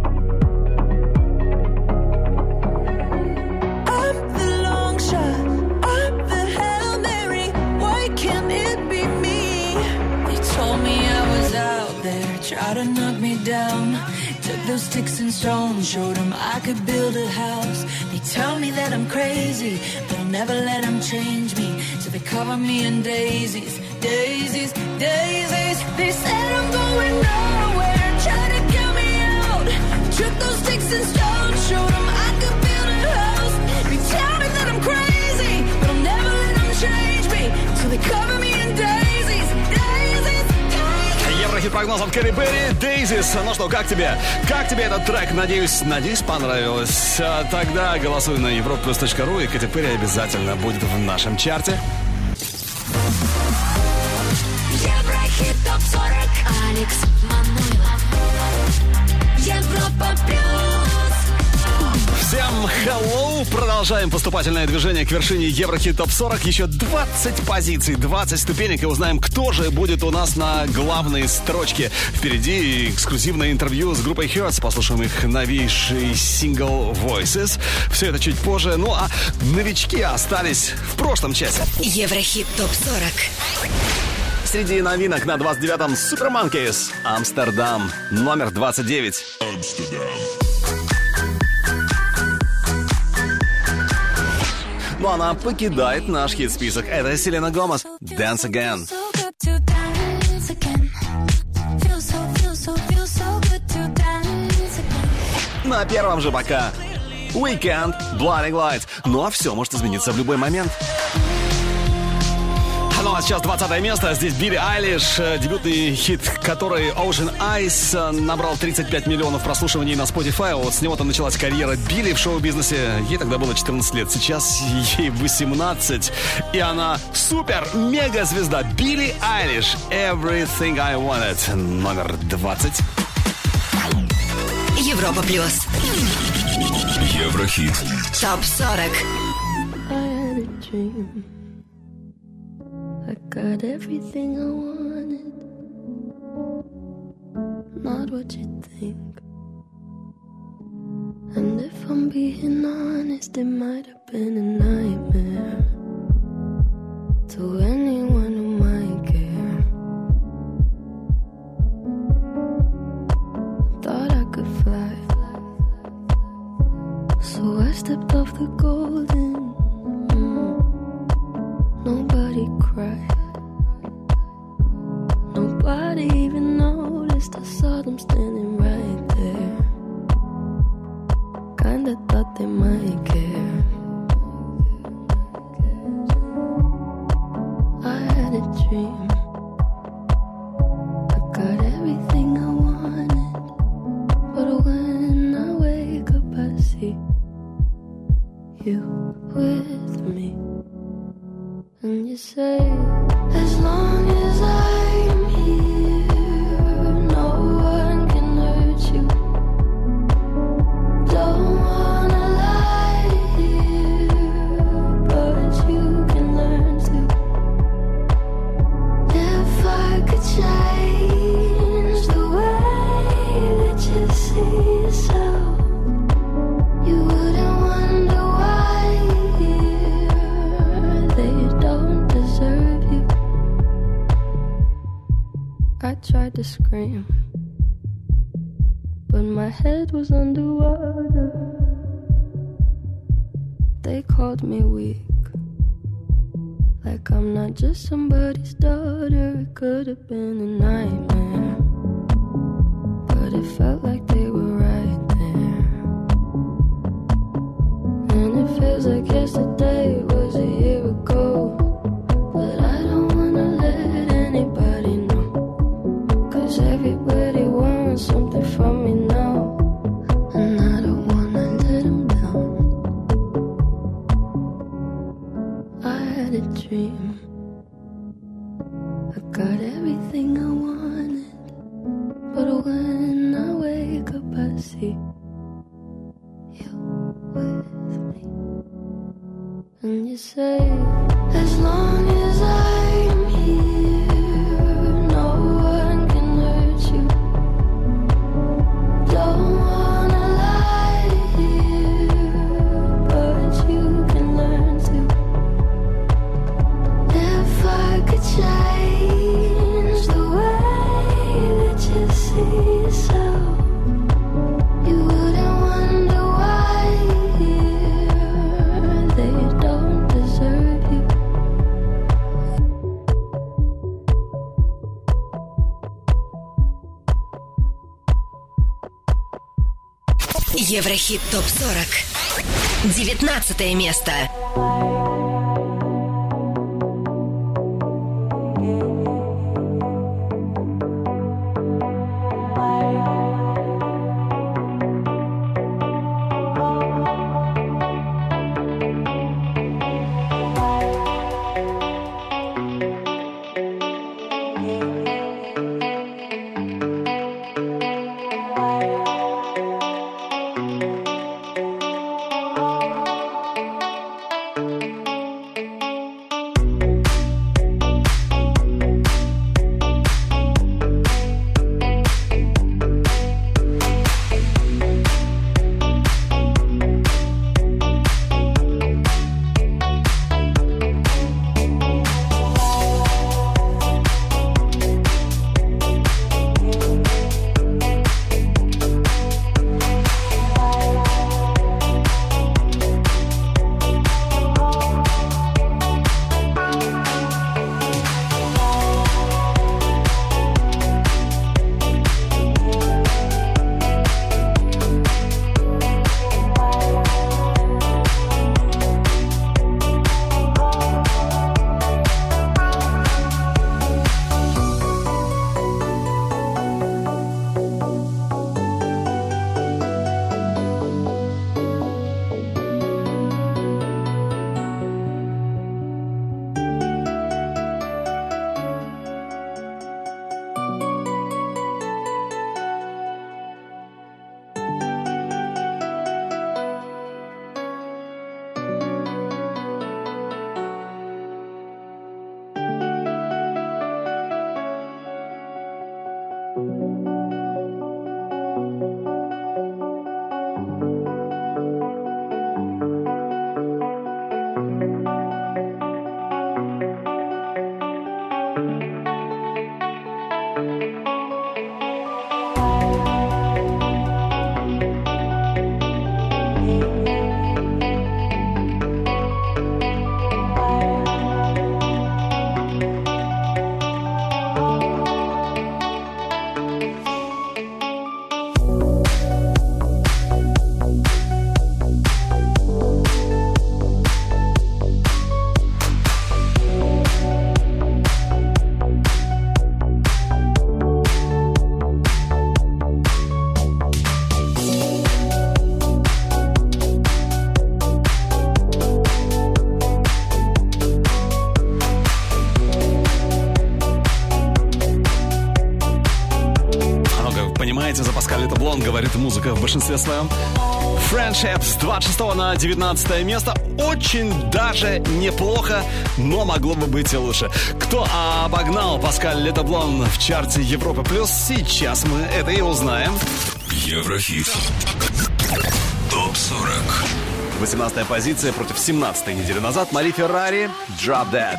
I'm the long shot, I'm the Hail Mary. Why can't it be me? They told me I was out there, tried to knock me down. Took those sticks and stones, showed them I could build a house. They tell me that I'm crazy, but I'll never let them change me. So they cover me in daisies, daisies, daisies. They said I'm going nowhere, try to get me out. Took those sticks and stones, showed them I could build a house. They tell me that I'm crazy, but I'll never let them change me. So they cover me in daisies, daisies, daisies. Еврохит-прогноз от Кэрри Берри, Daisies. Ну что, как тебе? Как тебе этот трек? Надеюсь, понравилось. Тогда голосуй на europlus.ru, и Кэти Перри обязательно будет в нашем чарте. Еврохит ТОП-40. Алекс Манойлов. Европа плюс. Всем hello! Продолжаем поступательное движение к вершине Еврохит ТОП-40. Еще 20 позиций, 20 ступенек, и узнаем, кто же будет у нас на главной строчке. Впереди эксклюзивное интервью с группой Hertz. Послушаем их новейший сингл Voices. Все это чуть позже. Ну а новички остались в прошлом часе. Еврохит ТОП-40. Среди новинок на 29-м Super Monkeys. Амстердам. Номер 29. Ну, она покидает наш хит-список. Это Селена Гомес. Dance Again. На первом же пока Weekend, Blinding Lights. Ну, а все может измениться в любой момент. Ну а сейчас 20 место. Здесь Билли Айлиш, дебютный хит, который Ocean Eyes набрал 35 миллионов прослушиваний на Spotify. Вот с него-то началась карьера Билли в шоу-бизнесе. Ей тогда было 14 лет, сейчас ей 18. И она супер-мега-звезда. Билли Айлиш, Everything I Wanted. Номер 20. Европа плюс. Еврохит. ТОП-40. I got everything I wanted, not what you think. And if I'm being honest, it might have been a nightmare to anyone who might care. Thought I could fly, so I stepped off the golden. Nobody cried, nobody even noticed. I saw them standing right there. Kinda thought they might care. I had a dream, I got everything I wanted, but when I wake up I see you with me. And you say, as long as I'm here, no one can hurt you. Don't wanna lie here, but you can learn to. If I could change the way that you see yourself, you wouldn't wonder why they don't deserve you. I tried to scream, but my head was underwater. They called me weak, like I'm not just somebody's daughter. It could have been a nightmare, but it felt like they were right there. see you with me. And you say, as long as I'm here, no one can hurt you. Don't wanna lie here, but you can learn to. If I could change the way that you see yourself, you wouldn't wonder why they don't deserve you. Еврохит ТОП-40. 19 место. Говорит музыка в большинстве своем. Friendship с 26 на 19 место. Очень даже неплохо, но могло бы быть и лучше. Кто обогнал Паскаль Летоблон в чарте Европы Плюс? Сейчас мы это и узнаем. Еврохит ТОП-40. 18 позиция против 17 недели назад. Мари Феррари, Drop That.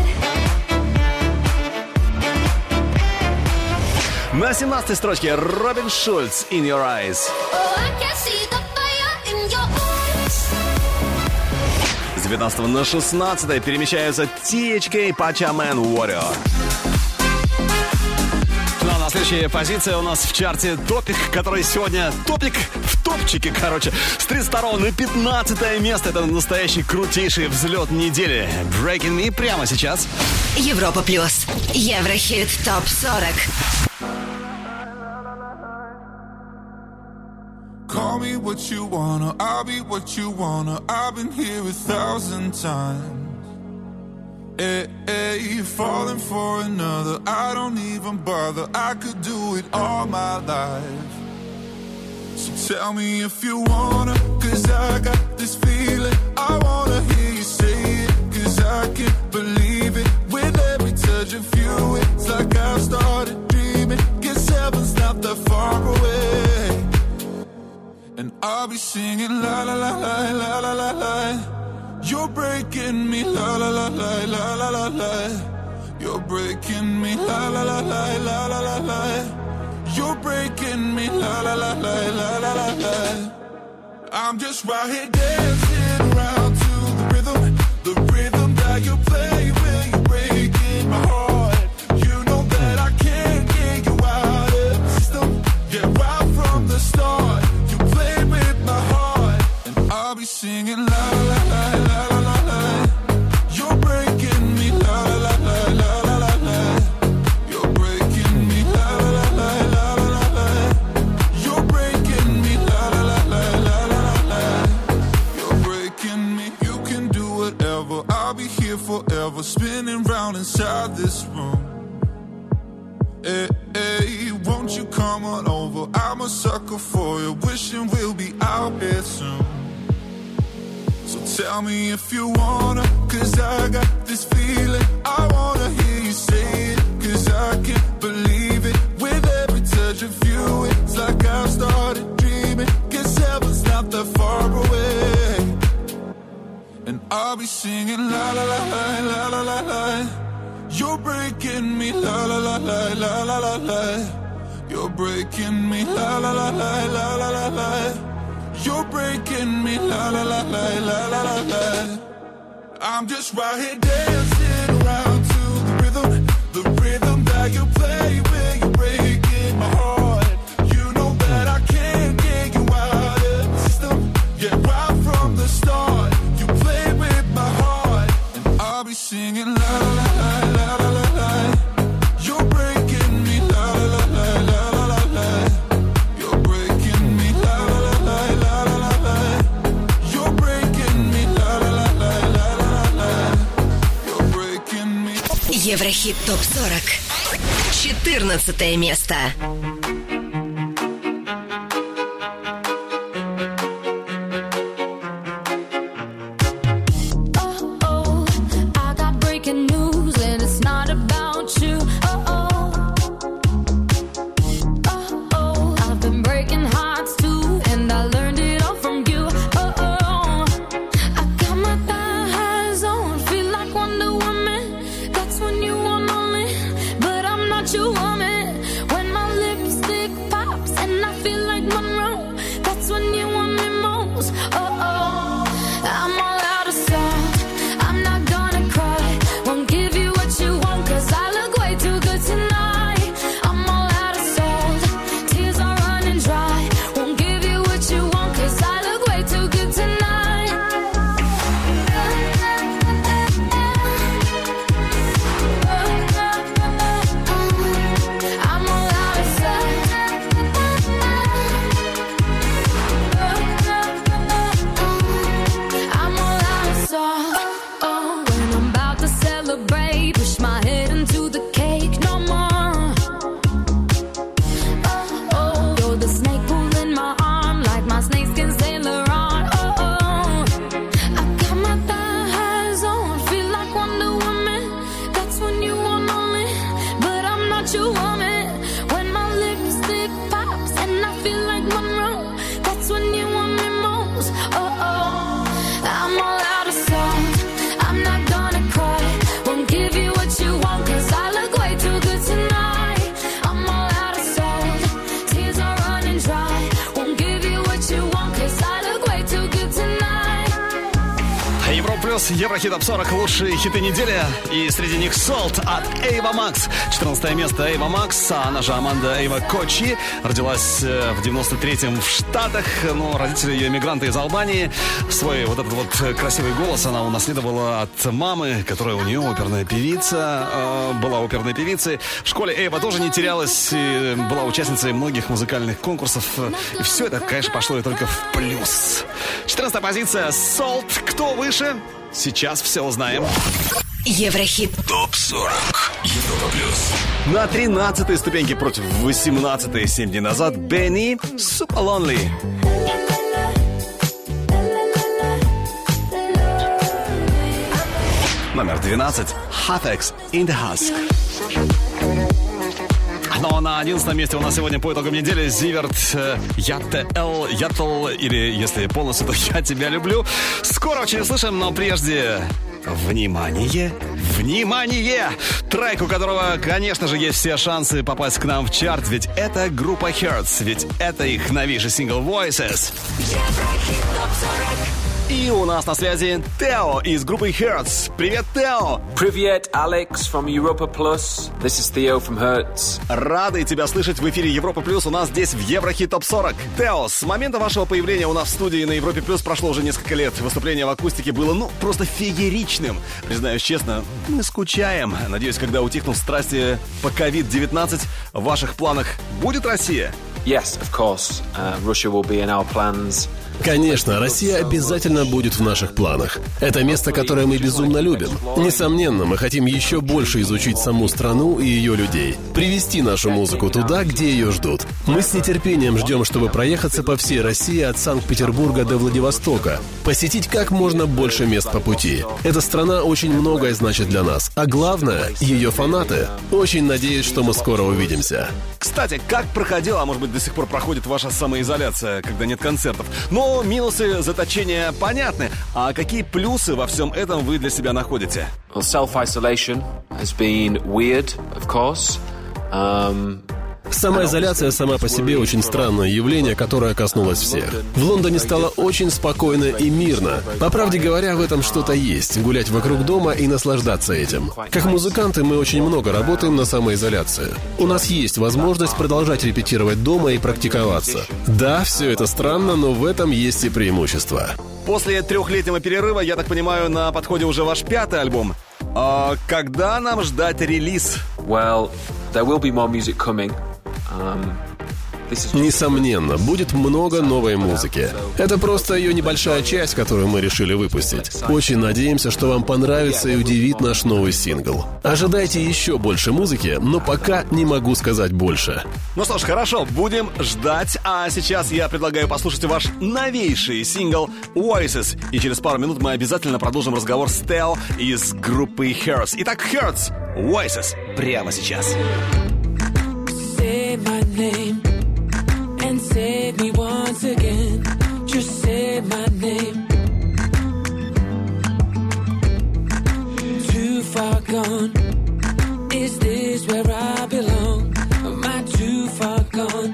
На 17-й строчке Робин Шульц, In Your Eyes. С 19 на 16 перемещаются THK, Pacha Man, Warrior. Ну а на следующей позиции у нас в чарте топик, который сегодня топик в топчике, короче. С 32 на 15 место. Это настоящий крутейший взлет недели. Breaking Me прямо сейчас. Европа Плюс. Еврохит ТОП-40. Call me what you wanna, I'll be what you wanna. I've been here 1,000 times. Hey, falling for another, I don't even bother. I could do it all my life. So tell me if you wanna, 'cause I got this feeling. I wanna hear you say it, 'cause I can't believe it. With every touch of you, it's like I've started dreaming. 'Cause heaven's not that far away. And I'll be singing la la la la la la la la. You're breaking me la la la la la la la la. You're breaking me la la la la la la la la. You're breaking me la la la la la la la la. I'm just right here dancing around to the rhythm that you play when you're breaking my heart. You know that I can't get you out of the system. Yeah, right from the start, you played with my heart, and I'll be singing la la la la la la la. You're breaking me la la la la la la la. You're breaking me la la la la la la la. You're breaking me la la la la la la la. You're breaking me. You can do whatever. I'll be here forever, spinning round inside this room. Hey, hey, won't you come on over? I'm a sucker for you, wishing we'll be out here soon. So tell me if you wanna, 'cause I got this feeling. I wanna hear you say it, 'cause I can't believe it. With every touch of you, it's like I've started dreaming. 'Cause heaven's not that far away. And I'll be singing la la la la la la la la. You're breaking me la la la la la la la la. You're breaking me la la la la la la la la. You're breaking me la la la la la la la la. I'm just right here dancing around to the rhythm that you play when you're breaking my heart. You know that I can't get you out of the system. Yeah, right from the start, you played with my heart, and I'll be singing la la la la la la la. You're breaking me la la la la la la la. You're breaking me la la la la la la la. You're breaking me la la la la la la la. You're breaking me. Еврохит ТОП-40. 14 место. I got breaking news and it's not about you. I've been breaking hearts too, and I learned it all from you. I got my thighs on, feel like Wonder Woman. That's when you want only, but I'm not your woman. When my lipstick pops and I feel like Monroe, that's when you want me most. I'm all out of salt, I'm not gonna cry. Won't give you what you want, 'cause I look way too good tonight. I'm all out of salt, tears are running dry. Won't give you what you want, 'cause I look way too good tonight. I'm all out of salt. I'm all out of salt. When I'm about to celebrate, push my head into the cake no more. You're the snake pulling my arm, like my snakeskin Sailor on. I got my thighs on, feel like Wonder Woman. That's when you want only, but I'm not your woman. When my lipstick pops and I feel like Monroe, that's when you want me most. I'm all out of salt, I'm not gonna cry. Won't give you what you want, 'cause I look way too good tonight. I'm all out of salt, tears are running dry. Won't give you what you want, 'cause I look way too good tonight. Европа плюс, Еврохит ТОП-40, лучшие хиты недели. И среди них Salt от Ava Max. 14 место Ava Max, а она же Аманда Эйва Кочи. Родилась в 93-м в Штатах, но родители ее эмигранты из Албании. Свой вот этот вот красивый голос она унаследовала от мамы, которая у нее оперная певица, была оперной певицей. В школе Эйва тоже не терялась, и была участницей многих музыкальных конкурсов. И все это, конечно, пошло ей только в плюс. 14-я позиция Salt. Кто выше? Сейчас все узнаем. Еврохит. ТОП-40. Европа плюс. На 13-й ступеньке против 18-й 7 дней назад Бенни Super Lonely. Номер 12 Hatex In The Husk. Но на 11 месте у нас сегодня по итогам недели Зиверт Ятл, или если полностью, то Я тебя люблю. Скоро очень услышим, но прежде... Внимание! Внимание! Трек, у которого, конечно же, есть все шансы попасть к нам в чарт, ведь это группа Hertz, ведь это их новейший сингл Voices. И у нас на связи Тео из группы Hertz. Привет, Тео! Привет, Алекс from Europa Plus. This is Theo from Hertz. Рады тебя слышать в эфире Европа Плюс у нас здесь в Еврохит ТОП-40. Тео, с момента вашего появления у нас в студии на Европе Плюс прошло уже несколько лет. Выступление в акустике было, просто фееричным. Признаюсь честно, мы скучаем. Надеюсь, когда утихнут страсти по COVID-19, в ваших планах будет Россия? Yes, of course. Russia will be in our plans. Конечно, Россия обязательно будет в наших планах. Это место, которое мы безумно любим. Несомненно, мы хотим еще больше изучить саму страну и ее людей. Привести нашу музыку туда, где ее ждут. Мы с нетерпением ждем, чтобы проехаться по всей России от Санкт-Петербурга до Владивостока. Посетить как можно больше мест по пути. Эта страна очень многое значит для нас. А главное, ее фанаты. Очень надеюсь, что мы скоро увидимся. Кстати, как проходила, а может быть до сих пор проходит ваша самоизоляция, когда нет концертов? Но минусы заточения понятны. А какие плюсы во всем этом вы для себя находите? Well, self-isolation has been weird, of course. Самоизоляция сама по себе очень странное явление, которое коснулось всех. В Лондоне стало очень спокойно и мирно. По правде говоря, в этом что-то есть. Гулять вокруг дома и наслаждаться этим. Как музыканты мы очень много работаем на самоизоляции. У нас есть возможность продолжать репетировать дома и практиковаться. Да, все это странно, но в этом есть и преимущество. После 3-летнего перерыва, я так понимаю, на подходе уже ваш 5-й альбом. А когда нам ждать релиз? Well, there will be more music coming. Несомненно, будет много новой музыки. Это просто ее небольшая часть, которую мы решили выпустить. Очень надеемся, что вам понравится и удивит наш новый сингл. Ожидайте еще больше музыки, но пока не могу сказать больше. Ну что ж, хорошо, будем ждать. А сейчас я предлагаю послушать ваш новейший сингл Voices. И через пару минут мы обязательно продолжим разговор с Тео из группы Hertz. Итак, Hertz, Voices, прямо сейчас. Say my name and save me once again. Just say my name. Too far gone. Is this where I belong? Am I too far gone?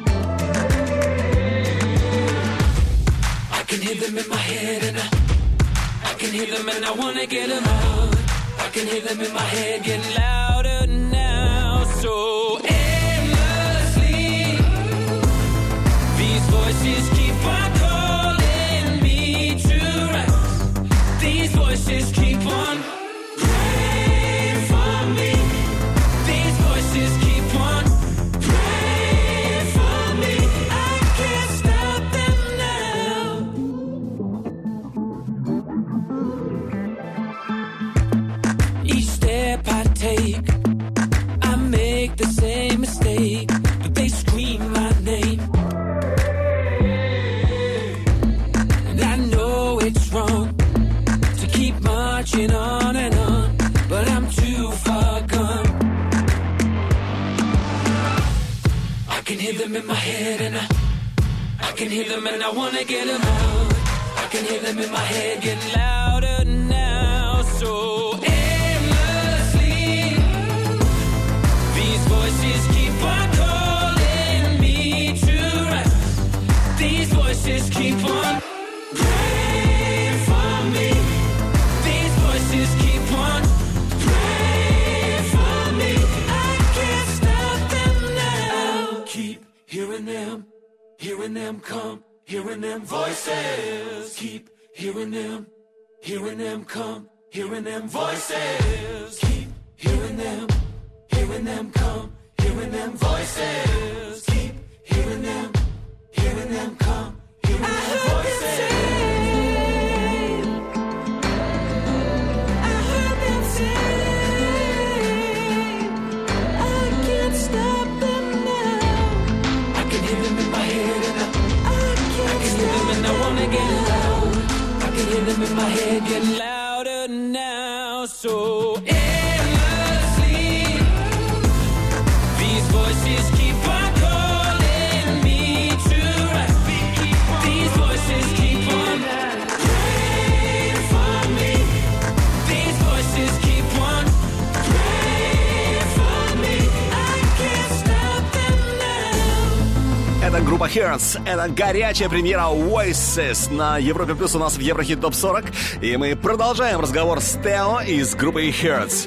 I can hear them in my head and I can hear them and I wanna get them out. I can hear them in my head getting louder now. So voices keep on calling me to rise. These voices keep on praying for me. These voices keep on praying for me. I can't stop them now. Each step I take, I make the same mistake, but they scream my name. Wrong to keep marching on and on, but I'm too far gone. I can hear them in my head and I can hear them and I wanna get them out. I can hear them in my head getting louder now. So endlessly, these voices keep on calling me to rise. These voices keep on praying for me. These voices keep on praying for me. I can't stop them now. Keep hearing them come, hearing them voices. Keep hearing them come, hearing them voices. Keep hearing them come, hearing them voices. Keep hearing them come, hearing them voices. I heard them say rhythm in my head get louder now. So endlessly, these voices keep on calling me to rise. These voices keep on praying for me. These voices keep on praying for me. I can't stop them now. Это группа Hearts. Это горячая премьера Voices на Европе Плюс у нас в Еврохит Топ 40. И мы продолжаем разговор с Тео из группы Hearts.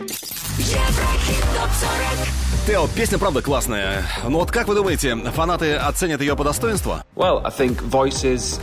Еврохит Топ 40. Тео, песня правда классная. Но вот как вы думаете, фанаты оценят ее по достоинству? Well, I think Voices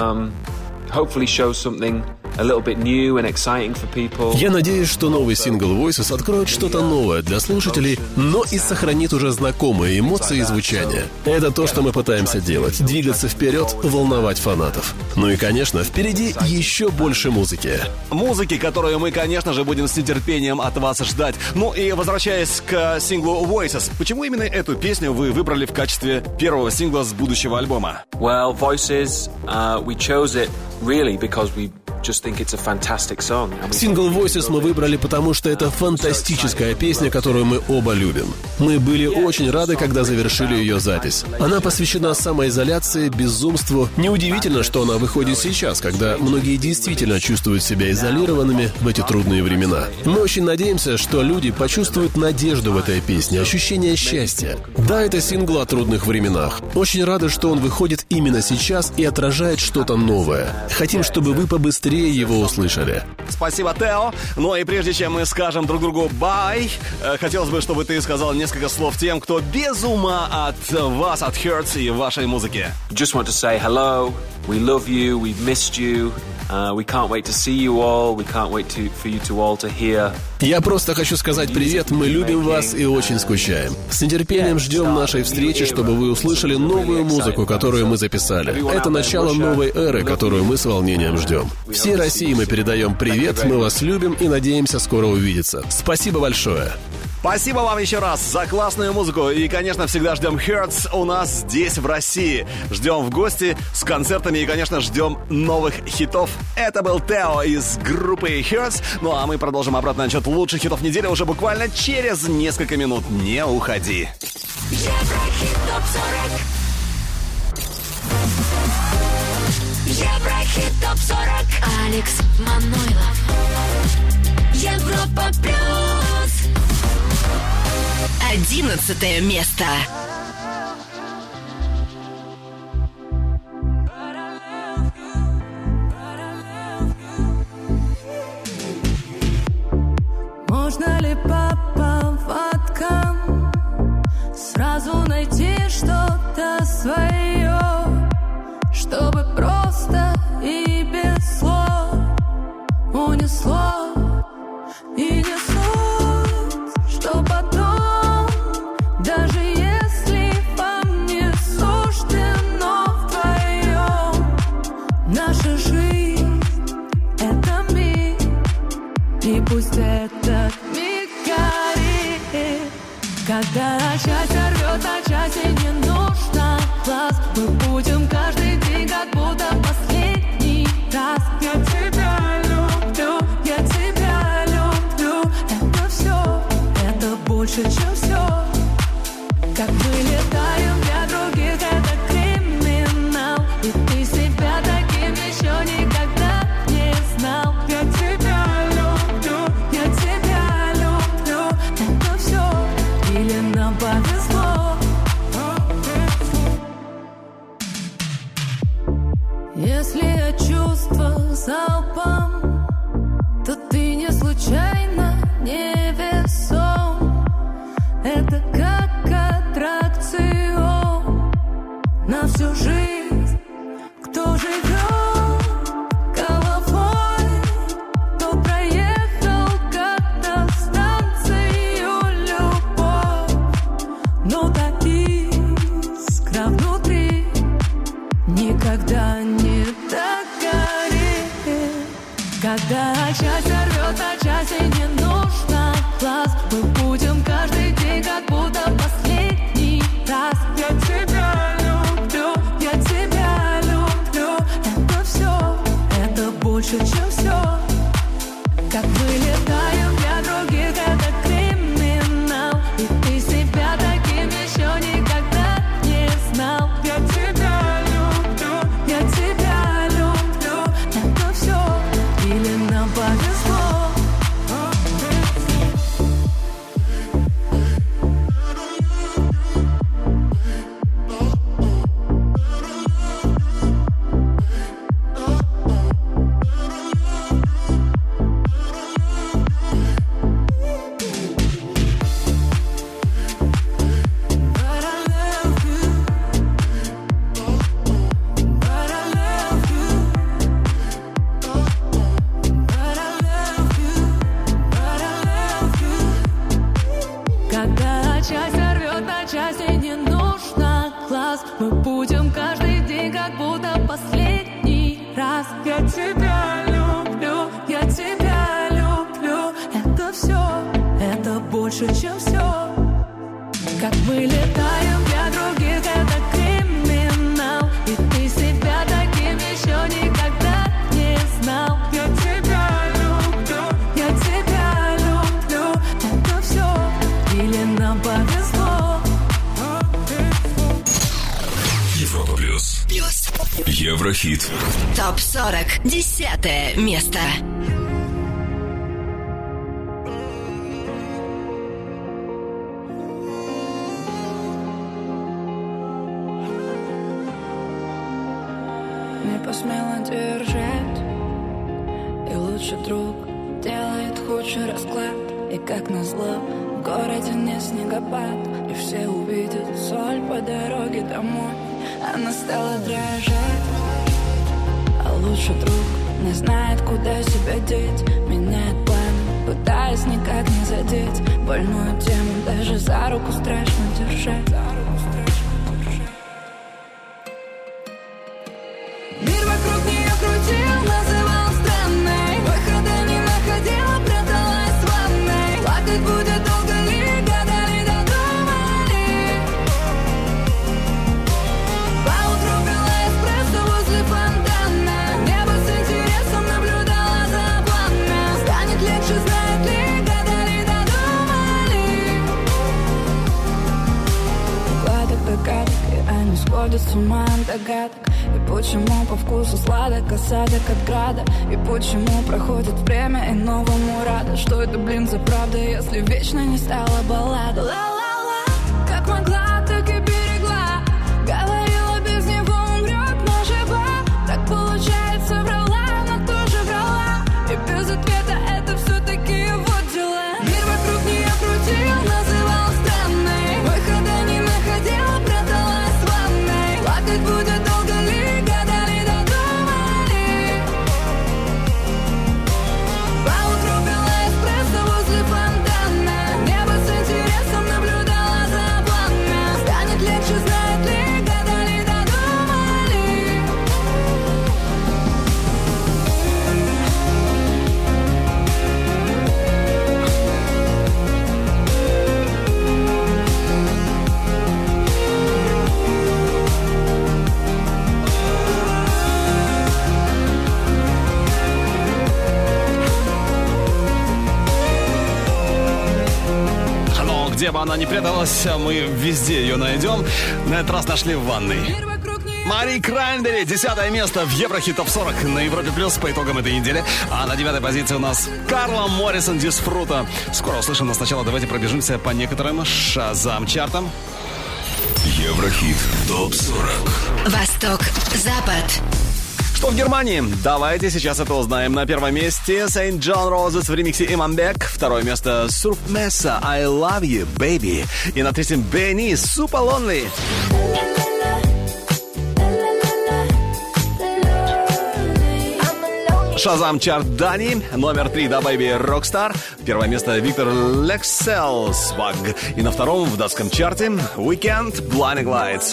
hopefully shows something a little bit new and exciting for people. Я надеюсь, что новый сингл Voices откроет что-то новое для слушателей, но и сохранит уже знакомые эмоции и звучание. Это то, что мы пытаемся делать. Двигаться вперед, волновать фанатов. Ну и, конечно, впереди еще больше музыки. Музыки, которую мы, конечно же, будем с нетерпением от вас ждать. Ну и возвращаясь к синглу Voices, почему именно эту песню вы выбрали в качестве первого сингла с будущего альбома? Well, Voices, we chose it really because we just think it's a fantastic song. Сингл Voices мы выбрали, потому что это фантастическая песня, которую мы оба любим. Мы были очень рады, когда завершили ее запись. Она посвящена самоизоляции, безумству. Неудивительно, что она выходит сейчас, когда многие действительно чувствуют себя изолированными в эти трудные времена. Мы очень надеемся, что люди почувствуют надежду в этой песне, ощущение счастья. Да, это сингл о трудных временах. Очень рады, что он выходит именно сейчас и отражает что-то новое. Хотим, чтобы вы побыстрее его услышали. Спасибо, Тео. Ну и прежде чем мы скажем друг другу «бай», хотелось бы, чтобы ты сказал несколько слов тем, кто без ума от вас, от Hearts и вашей музыки. Just want to say hello. We love you. We've missed you. We can't wait to see you all. We can't wait for you to all to hear. Я просто хочу сказать привет, мы любим вас и очень скучаем. С нетерпением ждем нашей встречи, чтобы вы услышали новую музыку, которую мы записали. Это начало новой эры, которую мы с волнением ждем. Всей России мы передаем привет, мы вас любим и надеемся скоро увидеться. Спасибо большое. Спасибо вам еще раз за классную музыку. И, конечно, всегда ждем Hearts у нас здесь, в России. Ждем в гости с концертами и, конечно, ждем новых хитов. Это был Тео из группы Hearts. Ну, а мы продолжим обратный отчет лучших хитов недели уже буквально через несколько минут. Не уходи. Еврохит Топ 40. Еврохит Топ 40. Алекс Манойлов. Европа Плюс. 11 место. Можно ли по поводкам сразу найти что-то свое, чтобы просто и без слов унесло и не суть, что потом, даже если вам не суждено вдвоем, наша жизнь — это миг, и пусть этот миг горит. Когда часть рвет, а части не нужно глаз, мы будем каждый день как будто последний раз. Я тебя люблю, я тебя люблю. Это все, это больше, чем все. Как мы летаем для других, это криминал. И ты себя таким еще никогда не знал. Я тебя люблю, я тебя люблю. Это все, или нам повезло. Если я чувствую залпом, то ты не случайно невесом. Это как аттракцион на всю жизнь. Кто живет головой, то проехал как-то станцию любовь. Но та искра внутри никогда не догорит. Когда часть рвет, а части не нужно глаз, мы будем каждый день как будто последний раз. Я тебя люблю, я тебя люблю. Это все, это больше, чем Как мы летаем для других, это криминал. И ты себя таким еще никогда не знал. Я тебя люблю, это все, или нам повезло. Европа плюс. Еврохит. ТОП-40. 10 место. Не посмела держать, и лучший друг делает худший расклад. И как назло, в городе не снегопад, и все увидят соль по дороге домой. Она стала дрожать, а лучший друг не знает, куда себя деть. Меняет планы, пытаясь никак не задеть больную тему, даже за руку страшно держать. Мир вокруг нее крутил, называл странной, выхода не находила, пряталась в ванной. Плакать будет долго ли, гадали, додумали. Поутру пила эспрессо возле фонтана, небо с интересом наблюдала за пламя. Станет легче, знает ли, гадали, додумали. Гладок догадок, и они сходят с ума от догадок. И почему по вкусу сладок осадок от града? И почему проходит время и новому рада? Что это, блин, за правда, если вечно не стала баллада? Ла-ла-ла, как могла, так и берегла. Говорила, без него умрет, но жива. Так получается, врала, но тоже врала. И без ответа это все-таки его дела. Мир вокруг нее крутил, называл странной, выхода не находила, пряталась в ванной. Плакать будет долго ли, гадали, додумали. Поутру пила эспрессо возле фонтана, небо с интересом наблюдала за пламя. Станет легче, знает ли, гадали, додумали. Но где бы она ни пряталась, мы везде ее найдем. На этот раз нашли в ванной. Мари Краймбери, 10 место в Еврохит ТОП-40 на Европе Плюс по итогам этой недели. А на 9 позиции у нас Карла Моррисон «Дисфруто». Скоро услышим, но сначала давайте пробежимся по некоторым Шазам-чартам. Еврохит ТОП-40. Восток, Запад. Что в Германии? Давайте сейчас это узнаем. На первом месте Saint John Roses в ремиксе Иманбек. Второе место Surf Mesa I Love You, Baby. И на третьем Бенни Super Lonely. Шазам чарт Дани. Номер 3 Да Бэйби Rockstar. Первое место Виктор Лексел Сваг. И на втором в датском чарте Weekend Blinding Lights.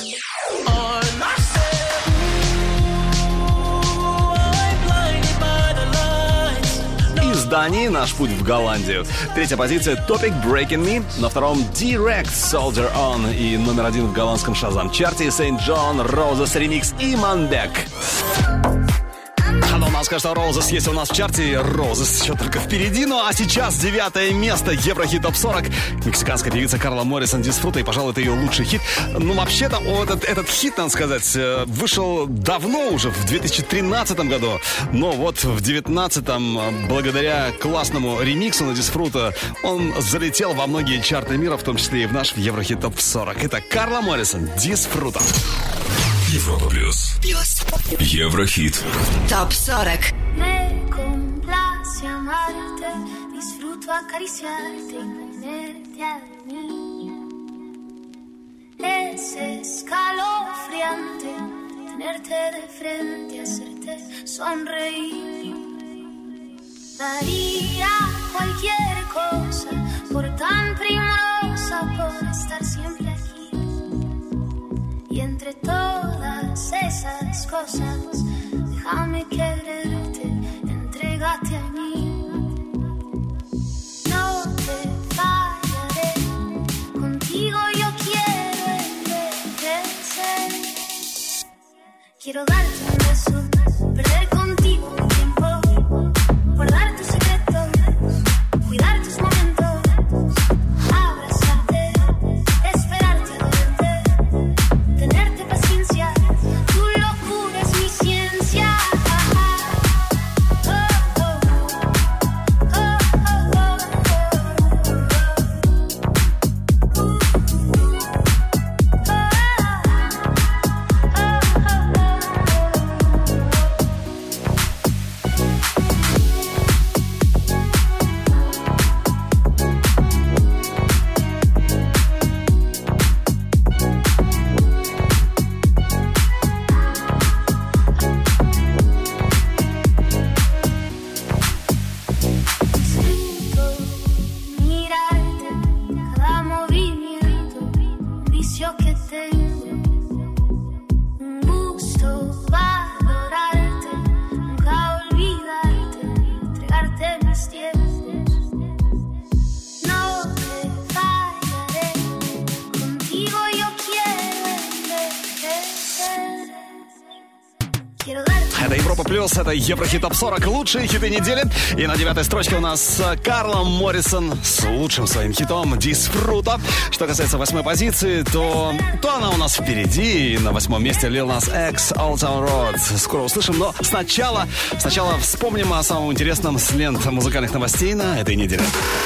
Из Дании наш путь в Голландию. Третья позиция Topic Breaking Me. На втором Direct Soldier On. И номер 1 в голландском Шазам чарте Saint John Roses ремикс Иманбек. Но у нас, конечно, Roses есть у нас в чарте. Roses еще только впереди. Ну а сейчас 9 место Еврохит ТОП-40. Мексиканская певица Карла Моррисон «Дисфруто». И, пожалуй, это ее лучший хит. Ну, вообще-то, этот хит, надо сказать, вышел давно уже, в 2013 году. Но вот в 2019, благодаря классному ремиксу на «Дисфруто», он залетел во многие чарты мира, в том числе и в наш Еврохит ТОП-40. Это Карла Моррисон «Дисфруто». Европа Плюс. Еврохит. ТОП-40. Me complace amarte, disfruto acariciarte y tenerte a mí. Es escalofriante tenerte de frente, hacerte sonreír. Daría cualquier cosa por tan primorosa, por estar siempre aquí. Y entre todas esas cosas, déjame quererte, entrégate a mí. No te fallaré, contigo yo Quiero darte un beso, perder contigo un tiempo, guardar tus secretos, cuidar tus momentos, abrazarte, esperarte a verte, tenerte paciencia, tu locura es mi ciencia. Это Европа Плюс, это Еврохит Топ 40, лучшие хиты недели. И на 9-й строчке у нас Карла Моррисон с лучшим своим хитом «Дисфруто». Что касается 8-й позиции, то она у нас впереди. И на 8-м месте Lil Nas X, Old Town Road. Скоро услышим, но сначала вспомним о самом интересном с лент музыкальных новостей на этой неделе.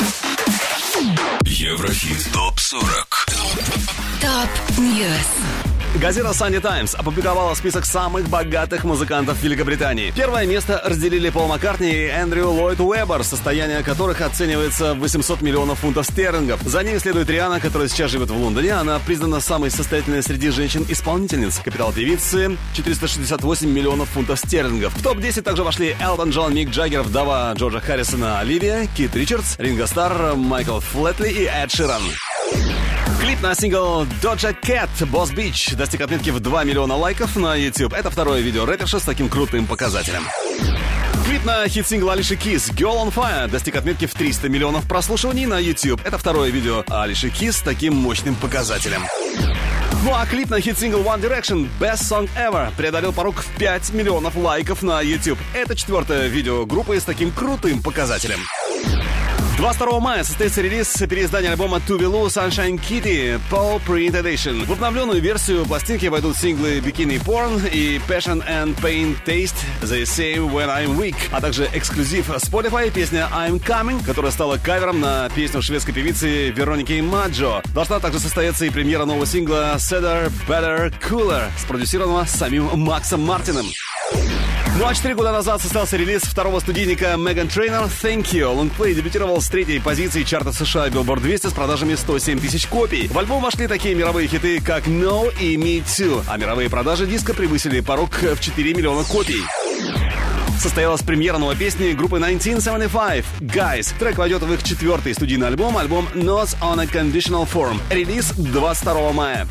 Еврохит Топ 40. Топ Ньюс. Газета Sunday Times опубликовала список самых богатых музыкантов Великобритании. Первое место разделили Пол Маккартни и Эндрю Ллойд Уэббер, состояние которых оценивается в 800 миллионов фунтов стерлингов. За ней следует Риhanna, которая сейчас живет в Лондоне. Она признана самой состоятельной среди женщин-исполнительниц. Капитал певицы — 468 миллионов фунтов стерлингов. В топ-10 также вошли Элтон Джон, Мик Джаггер, вдова Джорджа Харрисона Оливия, Кит Ричардс, Ринго Старр, Майкл Флетли и Эд Ширан. Клип на сингл Doja Cat «Boss Beach» достиг отметки в 2 миллиона лайков на YouTube. Это второе видео рэперши с таким крутым показателем. Клип на хит-сингл Алиши Кис «Girl on Fire» достиг отметки в 300 миллионов прослушиваний на YouTube. Это второе видео Алиши Кис с таким мощным показателем. Ну а клип на хит-сингл One Direction «Best Song Ever» преодолел порог в 5 миллионов лайков на YouTube. Это четвертое видео группы с таким крутым показателем. 22 мая состоится релиз переиздания альбома Tuvalu Sunshine Kitty Paul Print Edition. В обновленную версию пластинки войдут синглы Bikini Porn и Passion and Pain Taste They Say When I'm Weak, а также эксклюзив Spotify песня I'm Coming, которая стала кавером на песню шведской певицы Вероники Маджо. Должна также состояться и премьера нового сингла Sadder, Better, Cooler, спродюсированного самим Максом Мартином. Ну а 4 года назад состоялся релиз второго студийника Меган Трейнер «Thank You». Лонгплей дебютировал с 3-й позиции чарта США Billboard 200 с продажами 107 тысяч копий. В альбом вошли такие мировые хиты, как «No» и «Me Too», а мировые продажи диска превысили порог в 4 миллиона копий. Состоялась премьера новой песни группы 1975 «Guys». Трек войдет в их 4-й студийный альбом «Not on a Conditional Form». Релиз 22 мая.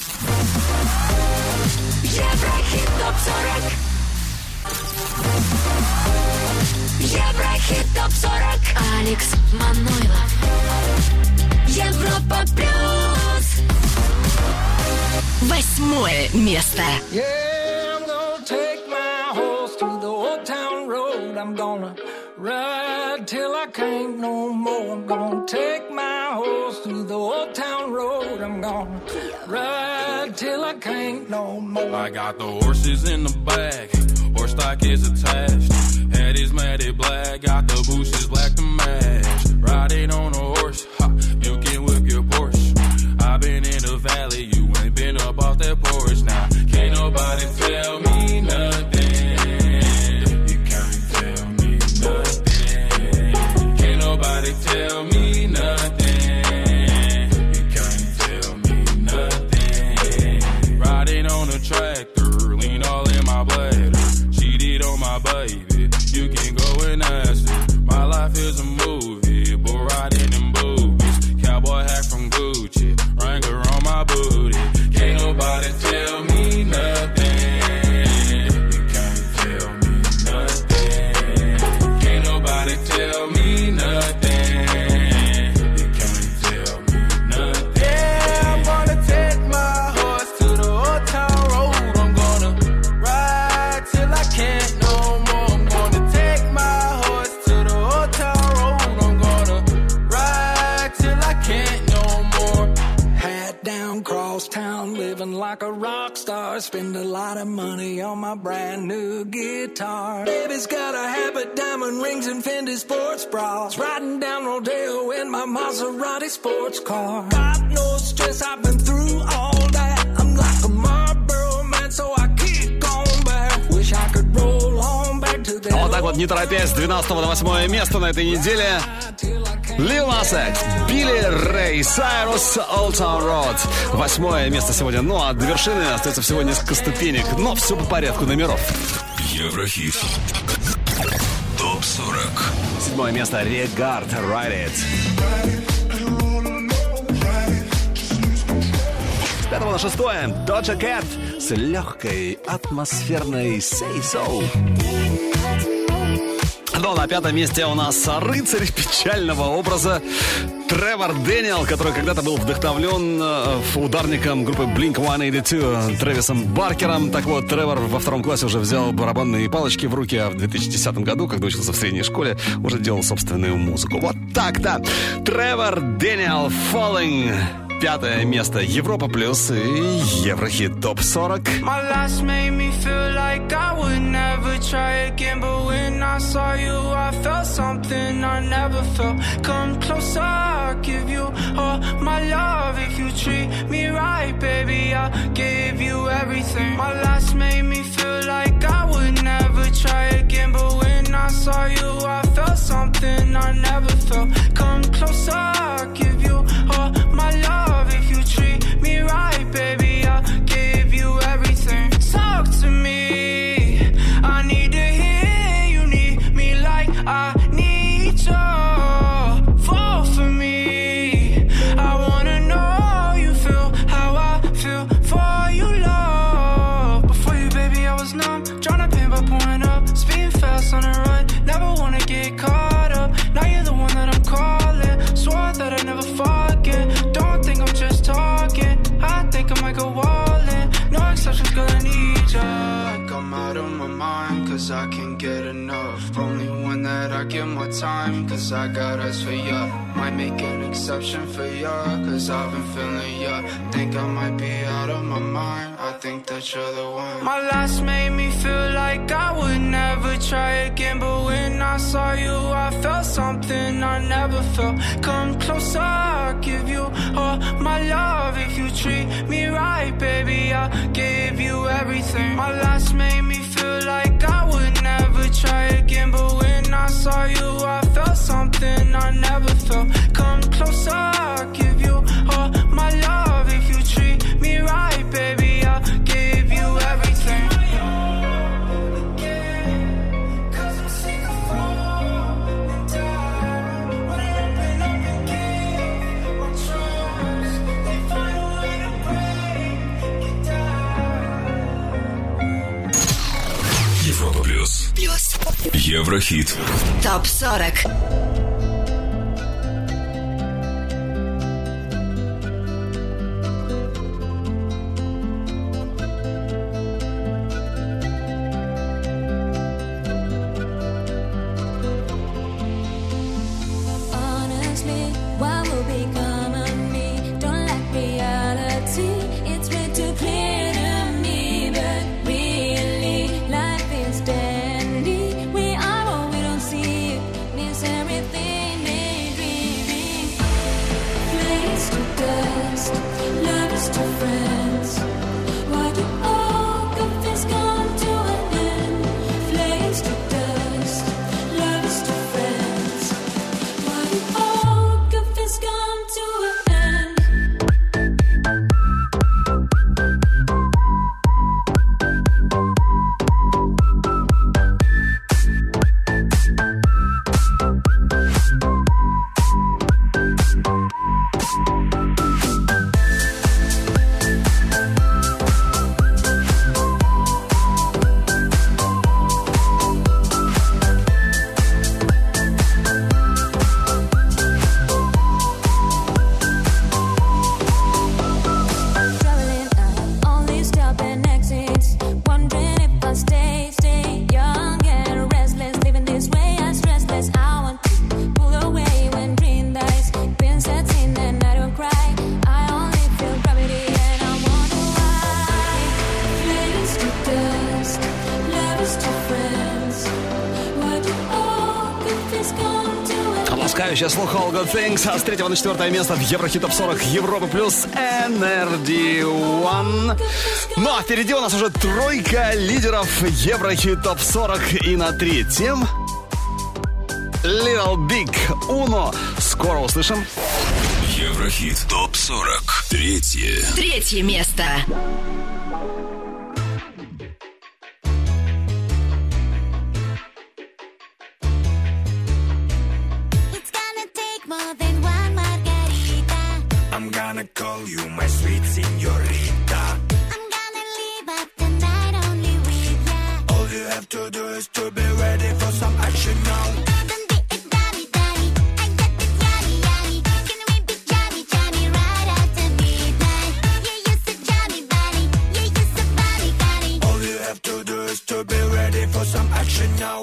Еврохит Топ 40. Еврохит Топ 40. Алекс Манойлов. Европа Плюс. 8-е место. Yeah, I'm gonna take my horse through the old town road. I'm gonna ride till I can't no more. I'm gonna take my horse through the old town road. I'm gonna ride till I can't no more. I got the horses in the back, horse stock is attached. Head is matted black, got the bushes black to match. Riding on a horse, ha, you can whip your Porsche. I've been in the valley, you ain't been up off that porch. Now, can't nobody tell me nothing. You can't tell me nothing. Can't nobody tell me nothing. You can't tell me nothing. Riding on a tractor, lean all in my bladder. Cheated on my baby, you can go and ask her. My life is a movie, bull riding in boobies. Cowboy hat from Gucci, Wrangler on my booty. Can't nobody tell me nothing. You can't tell me nothing. Can't nobody tell me nothing. You can't tell me nothing. Yeah, I'm gonna take my horse to the old town rock star. Spend a lot of money on my brand new guitar. Baby's got a habit, diamond rings and Fendi sports bras. Riding down Rodeo in my Maserati sports car. Got no stress, I've been through all that. I'm like a Marlboro man, so I keep going back. Wish I could roll on back to the. Вот так вот, не торопясь, с 12 на 8 место на этой неделе. Lil Nas X, Билли Рэй Сайрус, Old Town Road. 8 место сегодня. Ну, а до вершины остается всего несколько ступенек. Но все по порядку номеров. Еврохит. ТОП-40. 7 место. Регард, Ride It. С 5 на 6 Doja Cat с легкой атмосферной Say So. Но на 5 месте у нас рыцарь печального образа Тревор Дэниел, который когда-то был вдохновлен ударником группы Blink-182 Трэвисом Баркером. Так вот, Тревор во 2 классе уже взял барабанные палочки в руки, а в 2010 году, когда учился в средней школе, уже делал собственную музыку. Вот так-то. Тревор Дэниел, Falling. 5 место. Европа плюс и Еврохит ТОП-40. My last made me feel like I would never try again, but when I saw you, I felt something I never felt. Come closer, I'll give you all my love. If you treat me right, baby, I'll give you everything. My last made me feel like I would never try again, but when I saw you, I felt something I never felt. Come closer, I'll give you all my love. If you treat me right, baby, I'll give you everything. Talk to me, I need to hear you need me like I need you. Fall for me, I wanna know you feel how I feel for you, love. Before you, baby, I was numb, trying to pain by pouring up, speeding fast on the run, never wanna get caught up. Now you're the one that I'm calling, swore that I'd never forget. Don't think I'm just talking, I think I might go all in. No exceptions, girl, I need ya. Like I'm out of my mind, cause I can't get enough. Only one that I give my time, cause I got eyes for ya. Might make an exception for ya, cause I've been feeling ya. Think I might be out of my mind, I think that you're the one. My last made me feel like I would never try again, but when I saw you, I felt something I never felt. Come closer, I'll give you all my love. If you treat me right, baby, I'll give you everything. My last made me feel like I would never try again, but when I saw you, I felt something I never felt. Come closer, I'll give you all my love. If you treat me right, baby, I'll give you everything. Европа плюс. Еврохит. ТОП-40. Honestly, what will become of me? Don't lack reality. It's way too clear to me, but really, life is dandy. We are what we don't see. Means everything. Ласкающая слух All Good Things. А с 3 на 4 место в Еврохит Топ 40 Европы плюс Energy One. Ну а впереди у нас уже тройка лидеров Еврохит Топ 40. И на 3-м Little Big Uno. Скоро услышим. Еврохит Топ 40. Третье место. I'm gonna call you my sweet señorita. I'm gonna leave up the night only with ya. All you have to do is to be ready for some action now. All you have to do is to be ready for some action now.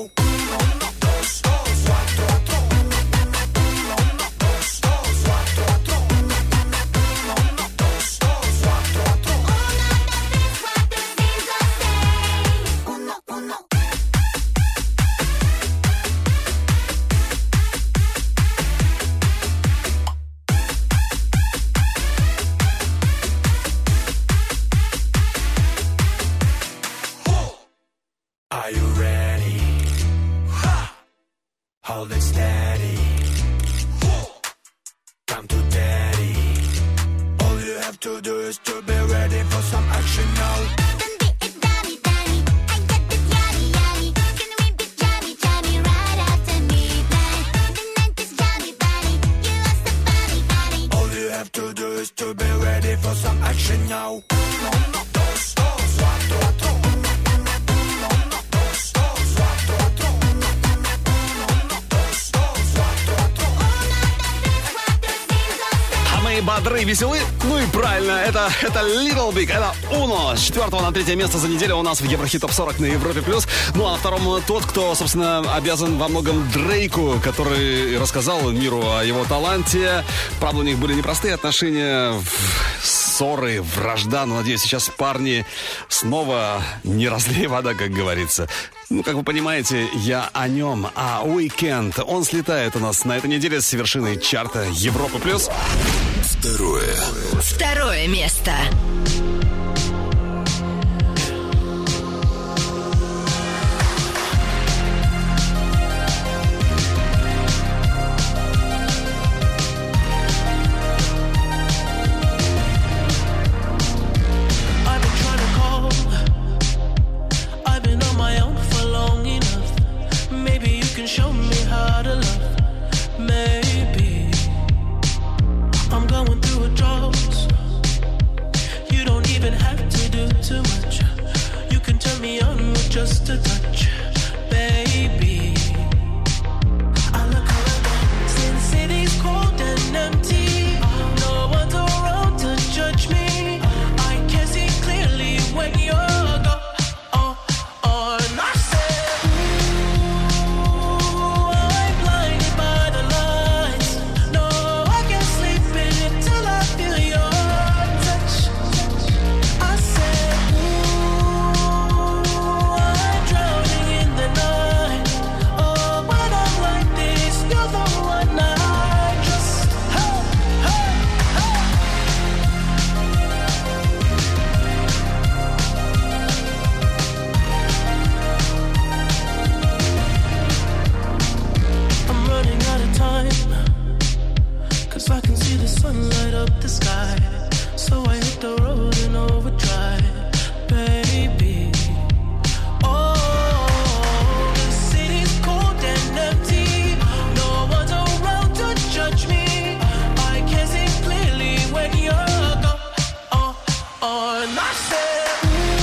Are you ready? Hold it steady. Come to daddy. All you have to do is to be ready for some action now. All you have to do is to be ready for some action now. Бодры, веселы. Ну и правильно, это Little Big, это Uno. С 4 на 3 место за неделю у нас в Еврохит Топ 40 на Европе плюс. Ну а на втором тот, кто, собственно, обязан во многом Дрейку, который рассказал миру о его таланте. Правда, у них были непростые отношения, ссоры, вражда. Но, надеюсь, сейчас парни снова не разлей вода, как говорится. Ну, как вы понимаете, я о нем, а Weekend. Он слетает у нас на этой неделе с вершины чарта Европа плюс. Второе место. Show me how to love. Maybe I'm going through a drought. You don't even have to do too much. You can turn me on with just a touch, baby. I look around since city's cold and empty. No one's around to judge me. I can see clearly when you're gone. And I say, I can see the sun light up the sky, so I hit the road in overdrive, baby. Oh, the city's cold and empty. No one's around to judge me. I can see clearly when you're gone. And I said,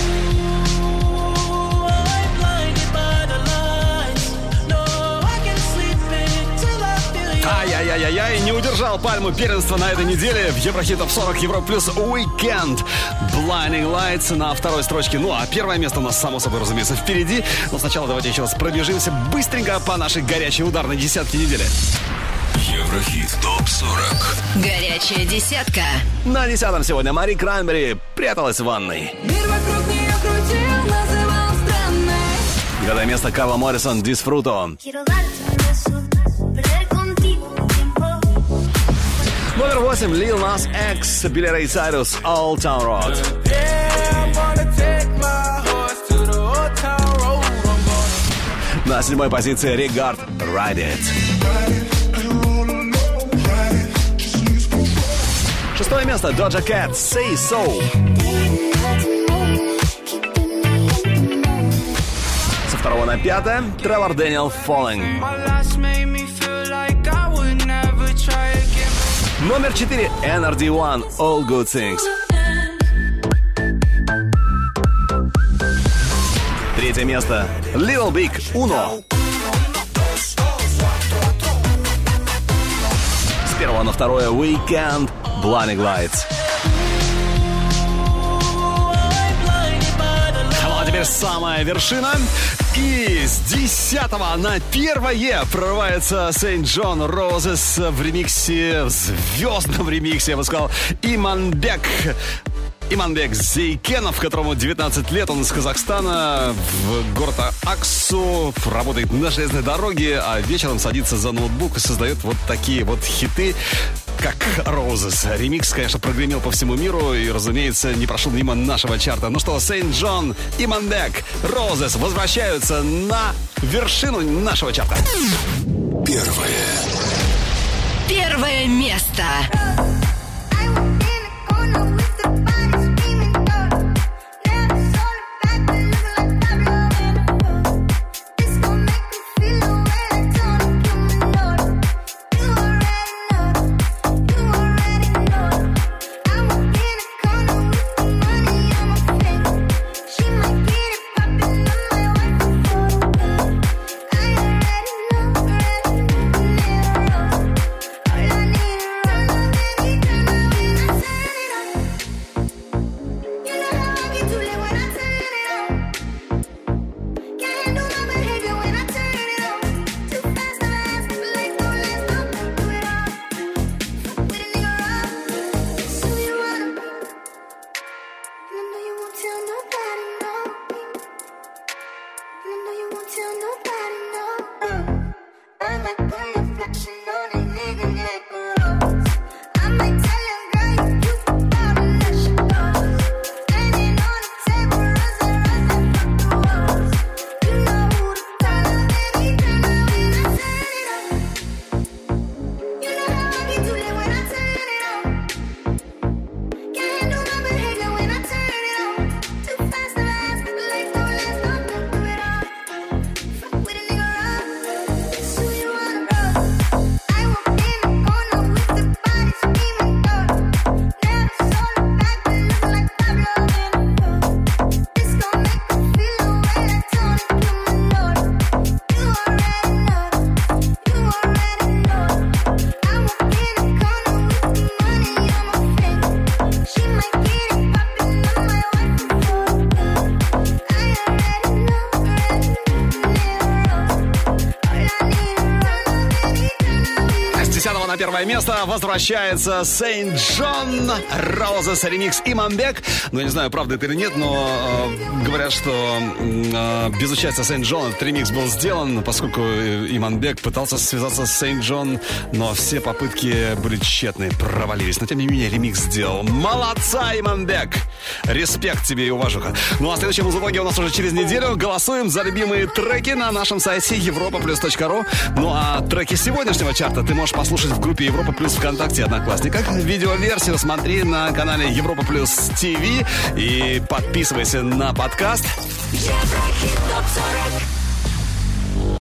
ooh, I'm blinded by the lights. No, I can't sleep until I feel you. Ай-яй-яй-яй, не удержал пальму первенства на этой неделе в Еврохит Топ 40 Европа плюс Weekend. Blinding Lights на второй строчке. Ну а первое место у нас, само собой, разумеется, впереди. Но сначала давайте еще раз пробежимся быстренько по нашей горячей ударной десятке недели. Еврохит Топ 40. Горячая десятка. На 10-м сегодня Мари Краймбери пряталась в ванной. Мир вокруг нее крутил, называл странной. 9 место Карла Моррисон «Disfruto». Quiero darte un beso, perder contigo Номер 8. Lil Nas X, Billy Ray Cyrus, Old Town Road. На 7-й позиции Регард, Ride It. 6-е место Doja Cat, Say So. Со 2 на 5 Тревор Дэниел, Falling. Номер 4 NRD One, All Good Things. 3 место Little Big, Uno. С 1 на 2 Weekend, Blinding Lights. Ну а теперь самая вершина. И с 10 на 1 прорывается Saint John Roses в ремиксе, в звездном ремиксе, я бы сказал, Иманбек Зейкенов, которому 19 лет, он из Казахстана, в город Аксу, работает на железной дороге, а вечером садится за ноутбук и создает вот такие вот хиты, как Roses. Ремикс, конечно, прогремел по всему миру и, разумеется, не прошел мимо нашего чарта. Ну что, Saint John, Иманбек, Roses возвращаются на вершину нашего чарта. Первое место. На 1 место возвращается Saint John Roses ремикс Иманбек. Ну, я не знаю, правда это или нет, но говорят, что без участия Saint John этот ремикс был сделан, поскольку Иманбек пытался связаться с Saint John, но все попытки были тщетны, провалились. Но, тем не менее, ремикс сделал. Молодца, Иманбек! Респект тебе и уважуха. Ну, а следующая музыка у нас уже через неделю. Голосуем за любимые треки на нашем сайте europaplus.ru. Ну, а треки сегодняшнего чарта ты можешь послушать в группе Европа Плюс ВКонтакте и Одноклассниках. Видеоверсию смотри на канале Европа Плюс ТВ и подписывайся на подкаст. Еврохит ТОП 40.